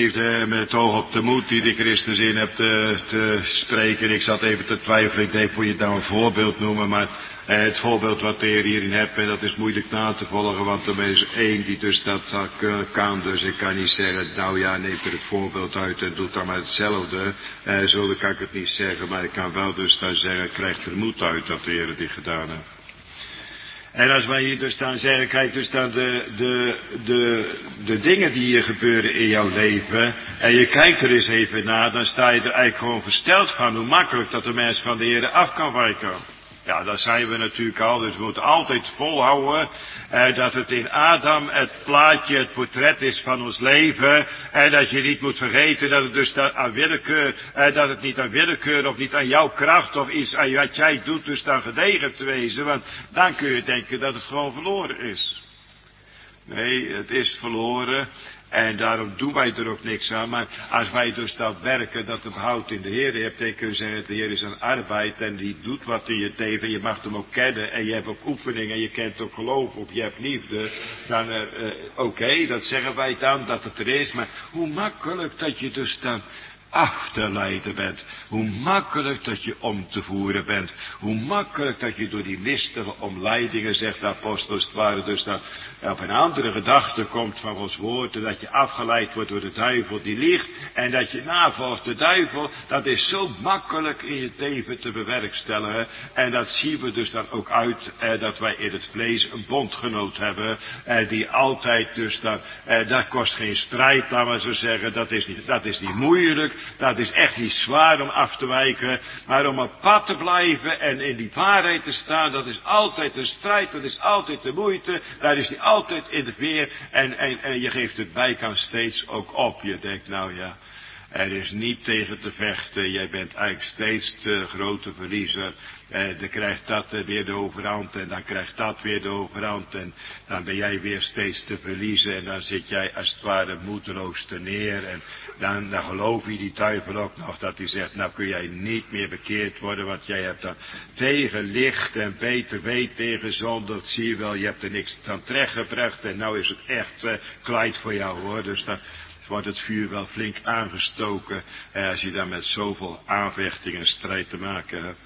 geliefde, met het oog op de moed die de Christus in hebt te spreken. Ik zat even te twijfelen, ik denk, moet je het nou een voorbeeld noemen, maar het voorbeeld wat de Heer hierin hebt, en dat is moeilijk na te volgen, want er is één die dus dat kan, dus ik kan niet zeggen, nou ja, neem er het voorbeeld uit en doe dan maar hetzelfde. Zo kan ik het niet zeggen, maar ik kan wel dus dan zeggen, krijg er moed uit dat de Heer dit gedaan heeft. En als wij hier dus dan zeggen, kijk dus dan de dingen die hier gebeuren in jouw leven, en je kijkt er eens even naar, dan sta je er eigenlijk gewoon versteld van hoe makkelijk dat de mens van de Heer af kan wijken. Ja, dat zijn we natuurlijk al, dus we moeten altijd volhouden dat het in Adam het plaatje, het portret is van ons leven. En dat je niet moet vergeten dat het dus aan willekeur, dat het niet aan willekeur of niet aan jouw kracht of iets aan wat jij doet, dus dan gedegen te wezen. Want dan kun je denken dat het gewoon verloren is. Nee, het is verloren. En daarom doen wij er ook niks aan. Maar als wij dus dat werken, dat het houdt in de Heer hebt, dan kun je zeggen, de Heer is aan arbeid en die doet wat in je leven. Je mag hem ook kennen en je hebt ook oefening en je kent ook geloof of je hebt liefde. Dan, oké, dat zeggen wij dan, dat het er is. Maar hoe makkelijk dat je dus dan af te leiden bent. Hoe makkelijk dat je om te voeren bent. Hoe makkelijk dat je door die listige omleidingen, zegt de apostel, het ware dus dat op een andere gedachte komt van ons woord. En dat je afgeleid wordt door de duivel die liegt. En dat je navolgt de duivel. Dat is zo makkelijk in je leven te bewerkstelligen. En dat zien we dus dan ook uit dat wij in het vlees een bondgenoot hebben. Die altijd dus dat kost geen strijd, laten we zo zeggen. Dat is niet moeilijk. Dat is echt niet zwaar om af te wijken. Maar om op pad te blijven en in die waarheid te staan, dat is altijd een strijd. Dat is altijd de moeite. Daar is die altijd in het weer. En je geeft het bijkans steeds ook op. Je denkt, nou ja, er is niet tegen te vechten. Jij bent eigenlijk steeds de grote verliezer. Dan krijgt dat weer de overhand. En dan krijgt dat weer de overhand. En dan ben jij weer steeds te verliezen. En dan zit jij als het ware moedeloos te neer. En dan geloof je die duivel ook nog dat hij zegt, nou kun jij niet meer bekeerd worden. Want jij hebt dan tegen licht en beter weet tegen zonde. Dat zie je wel, je hebt er niks aan terechtgebracht. En nou is het echt kwijt voor jou hoor. Dus dan wordt het vuur wel flink aangestoken. Als je dan met zoveel aanvechting en strijd te maken hebt.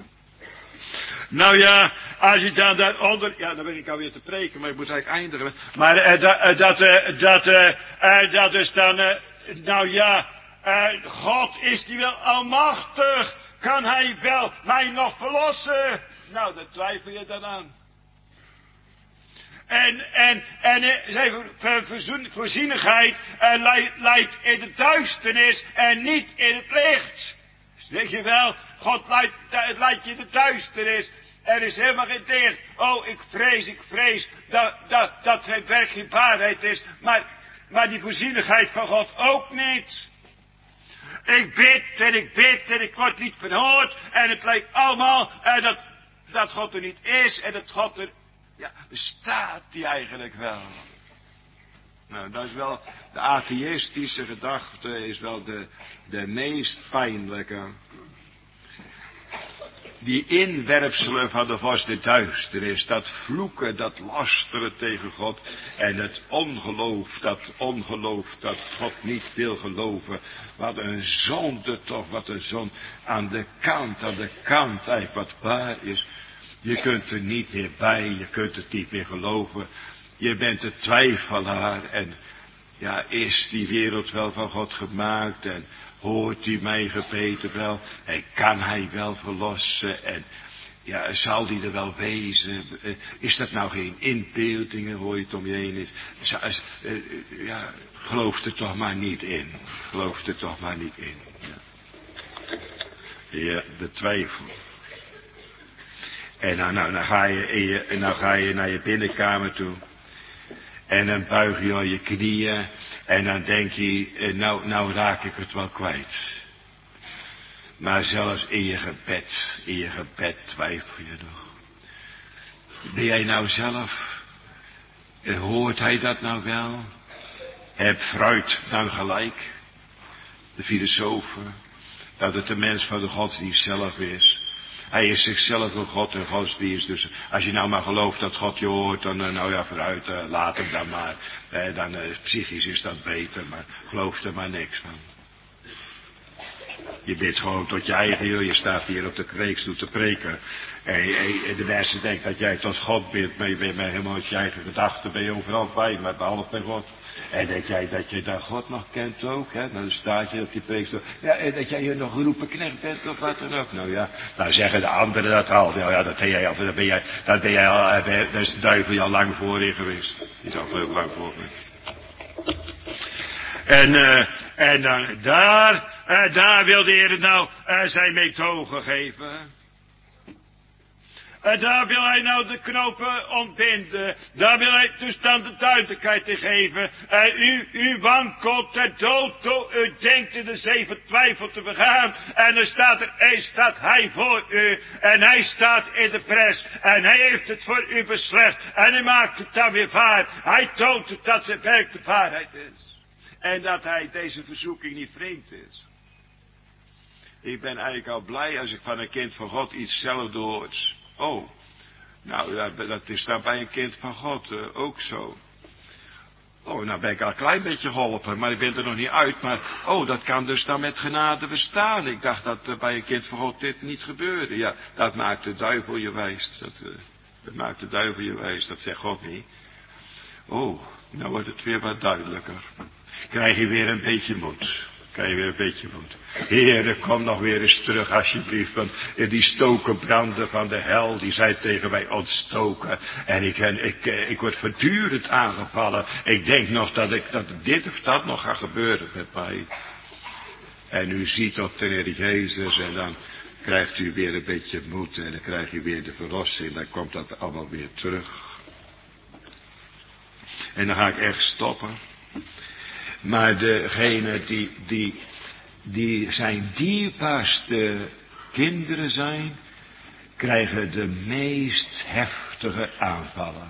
Nou ja, als je dan daaronder, ja dan ben ik alweer te preken, maar ik moet eigenlijk eindigen. Maar dat is dan, nou ja, God is die wel almachtig. Kan hij wel mij nog verlossen? Nou, daar twijfel je dan aan. En zijn voorzienigheid leidt in de duisternis en niet in het licht. Zeg je wel, God leidt je in de duisternis. Er is helemaal geen licht. Oh, ik vrees dat zijn werk geen waarheid is. Maar die voorzienigheid van God ook niet. Ik bid en ik word niet verhoord. En het lijkt allemaal dat God er niet is. En dat God er, ja, bestaat die eigenlijk wel. Nou, dat is wel, de atheïstische gedachte is wel de meest pijnlijke. Die inwerpselen van de vorst der duisternis, dat vloeken, dat lasteren tegen God en het ongeloof dat God niet wil geloven. Wat een zonde toch, wat een zonde. Aan de kant eigenlijk wat waar is. Je kunt er niet meer bij, je kunt het niet meer geloven. Je bent de twijfelaar en ja, is die wereld wel van God gemaakt en hoort hij mijn gebeden wel en kan hij wel verlossen en ja, zal die er wel wezen? Is dat nou geen inbeeldingen, hoor je het om je heen is? Ja, geloof er toch maar niet in. Geloof er toch maar niet in. Ja, de twijfel. En nou ga je naar je binnenkamer toe. En dan buig je al je knieën. En dan denk je, nou raak ik het wel kwijt. Maar zelfs in je gebed twijfel je nog. Ben jij nou zelf? Hoort hij dat nou wel? Heb Freud dan gelijk? De filosofen. Dat het de mens van de godsdienst zelf is. Hij is zichzelf een God en godsdienst. Dus als je nou maar gelooft dat God je hoort, dan nou ja, vooruit, laat hem dan maar. Dan psychisch is dat beter, maar geloof er maar niks van. Je bidt gewoon tot je eigen wil. Je staat hier op de preekstoel te preken. En de mensen denken dat jij tot God bidt, maar je bent maar helemaal uit je eigen gedachten, ben je overal bij, maar behalve bij God. En denk jij dat je dan God nog kent ook, hè? Dan staat je op die preekstoel. Ja, en dat jij hier nog geroepen knecht bent of wat dan ook. Nou ja, nou zeggen de anderen dat al. Nou ja, dat ben jij al, daar is de duivel je al lang voor in geweest. Die is al veel lang voor geweest. En daar wil de Heer nou zijn meetogen geven. Daar wil hij nou de knopen ontbinden. Daar wil hij dus dan de duidelijkheid te geven. U wankelt ter dood toe. U denkt in de 7 twijfel te begaan. En er staat hij voor u. En hij staat in de pres. En hij heeft het voor u beslecht. En hij maakt het dan weer waar. Hij toont het dat zijn werk de waarheid is. En dat hij deze verzoeking niet vreemd is. Ik ben eigenlijk al blij als ik van een kind van God iets zelfde hoort. Oh, nou dat is dan bij een kind van God ook zo. Oh, nou ben ik al een klein beetje geholpen, maar ik ben er nog niet uit. Maar, dat kan dus dan met genade bestaan. Ik dacht dat bij een kind van God dit niet gebeurde. Ja, dat maakt de duivel je wijs. Dat maakt de duivel je wijs, dat zegt God niet. Oh, nou wordt het weer wat duidelijker. Krijg je weer een beetje moed. Heere, kom nog weer eens terug alsjeblieft. Want die stoken branden van de hel, die zijn tegen mij ontstoken. En ik word voortdurend aangevallen. Ik denk nog dat dit of dat nog gaat gebeuren met mij. En u ziet op de Heer Jezus en dan krijgt u weer een beetje moed. En dan krijg je weer de verlossing. Dan komt dat allemaal weer terug. En dan ga ik echt stoppen. Maar degene die zijn dierbaarste kinderen zijn, krijgen de meest heftige aanvallen.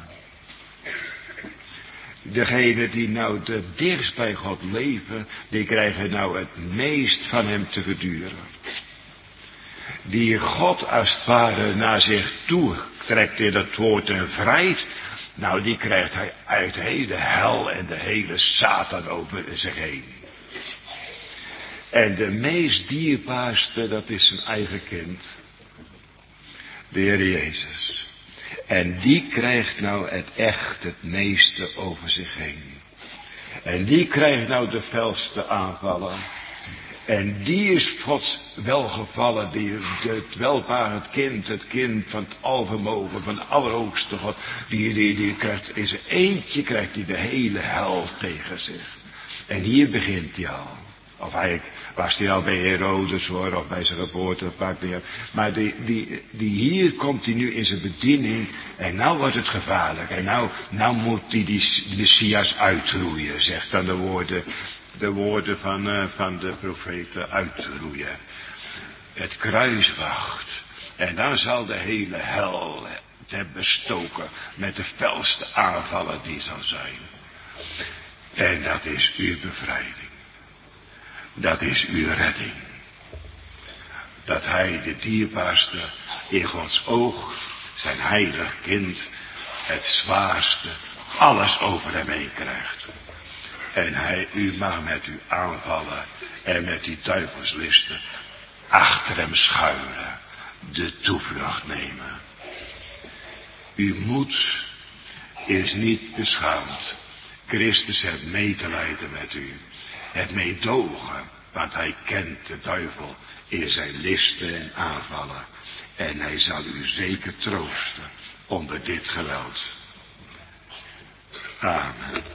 Degene die nou de dichtst bij God leven, die krijgen nou het meest van hem te verduren. Die God als het ware naar zich toe trekt in het woord en vrijt. Nou, die krijgt hij uit de hele hel en de hele Satan over zich heen. En de meest dierbaarste, dat is zijn eigen kind. De Heer Jezus. En die krijgt nou het meeste over zich heen. En die krijgt nou de felste aanvallen. En die is Gods welgevallen, het welvarend kind, het kind van het alvermogen, van de allerhoogste God, die krijgt, in zijn eentje krijgt hij de hele hel tegen zich. En hier begint hij al. Of eigenlijk was hij al bij Herodes hoor, of bij zijn geboorte, dat maakt niet uit. Maar hier komt hij nu in zijn bediening, en nou wordt het gevaarlijk. En nou moet hij die Messias uitroeien, zegt dan de woorden van de profeten uitroeien. Het kruis wacht. En dan zal de hele hel het bestoken met de felste aanvallen die zal zijn. En dat is uw bevrijding. Dat is uw redding. Dat hij de dierbaarste in Gods oog, zijn heilig kind, het zwaarste, alles over hem heen krijgt. En u mag met u aanvallen en met die duivelslisten achter hem schuilen, de toevlucht nemen. Uw moed is niet beschaamd. Christus heeft medelijden met u. Het meedogen, want hij kent de duivel in zijn listen en aanvallen. En hij zal u zeker troosten onder dit geweld. Amen.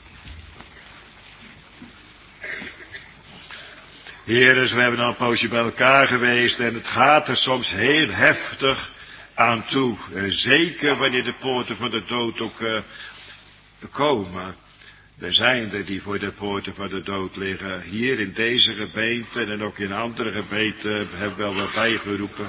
Heeren, we hebben al een poosje bij elkaar geweest en het gaat er soms heel heftig aan toe. Zeker wanneer de poorten van de dood ook komen. Er zijn er die voor de poorten van de dood liggen. Hier in deze gemeente en ook in andere gemeenten hebben we wel wat bijgeroepen.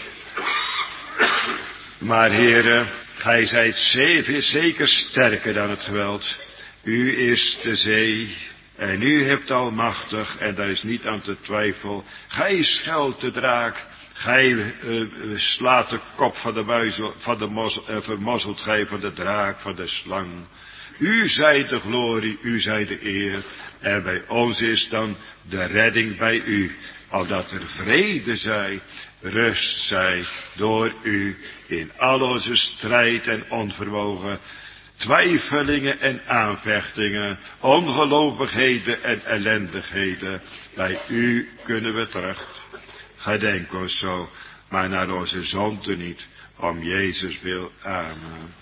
Maar heren, gij zijt zeker sterker dan het geweld. U is de zee en u hebt almachtig en daar is niet aan te twijfel. Gij schuilt de draak, Gij slaat de kop van de muizel, vermozzelt gij van de draak, van de slang. U zij de glorie, u zij de eer. En bij ons is dan de redding bij u. Opdat er vrede zij, rust zij door u in al onze strijd en onvermogen. Twijfelingen en aanvechtingen, ongelovigheden en ellendigheden. Bij u kunnen we terecht. Gedenk ons zo, maar naar onze zonde niet, om Jezus wil. Amen.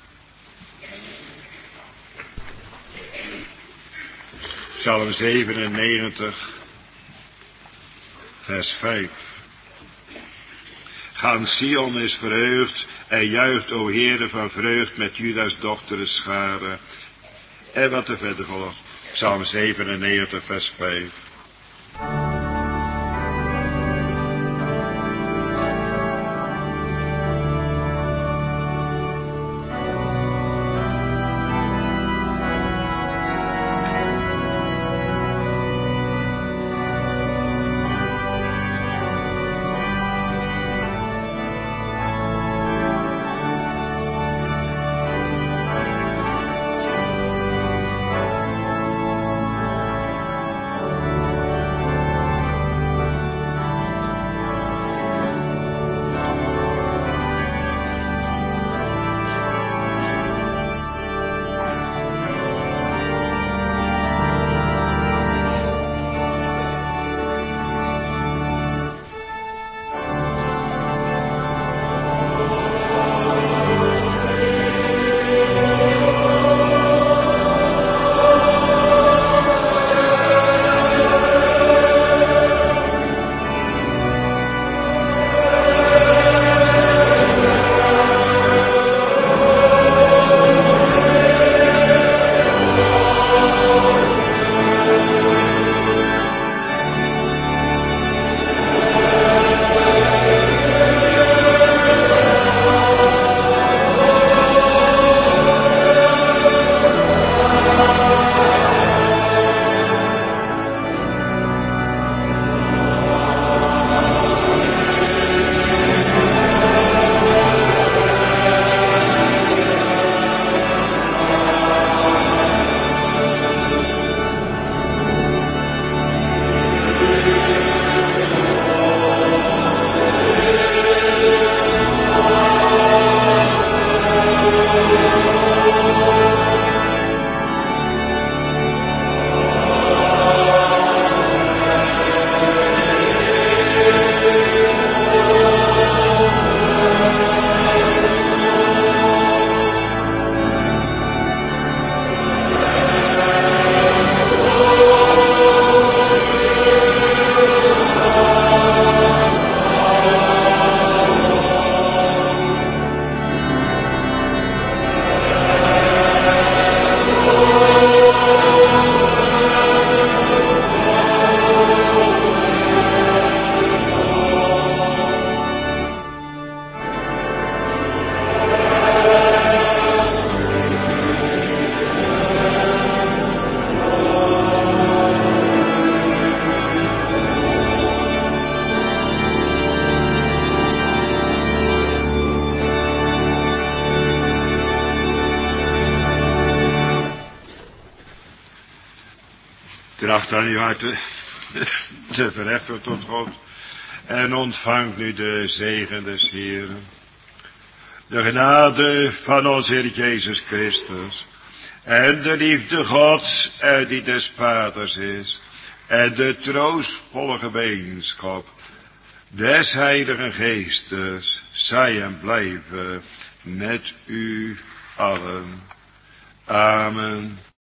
Psalm 97, vers 5. Gaan Sion is verheugd en juicht, o Heere, van vreugd met Judas dochteren scharen. En wat er verder volgt. Psalm 97, vers 5. Tracht aan uw harten te verheffen tot God. En ontvangt nu de zegen des Heeren. De genade van onze Heer Jezus Christus. En de liefde Gods en die des Vaders is. En de troostvolle gemeenschap des Heiligen Geestes. Zij en blijven met u allen. Amen.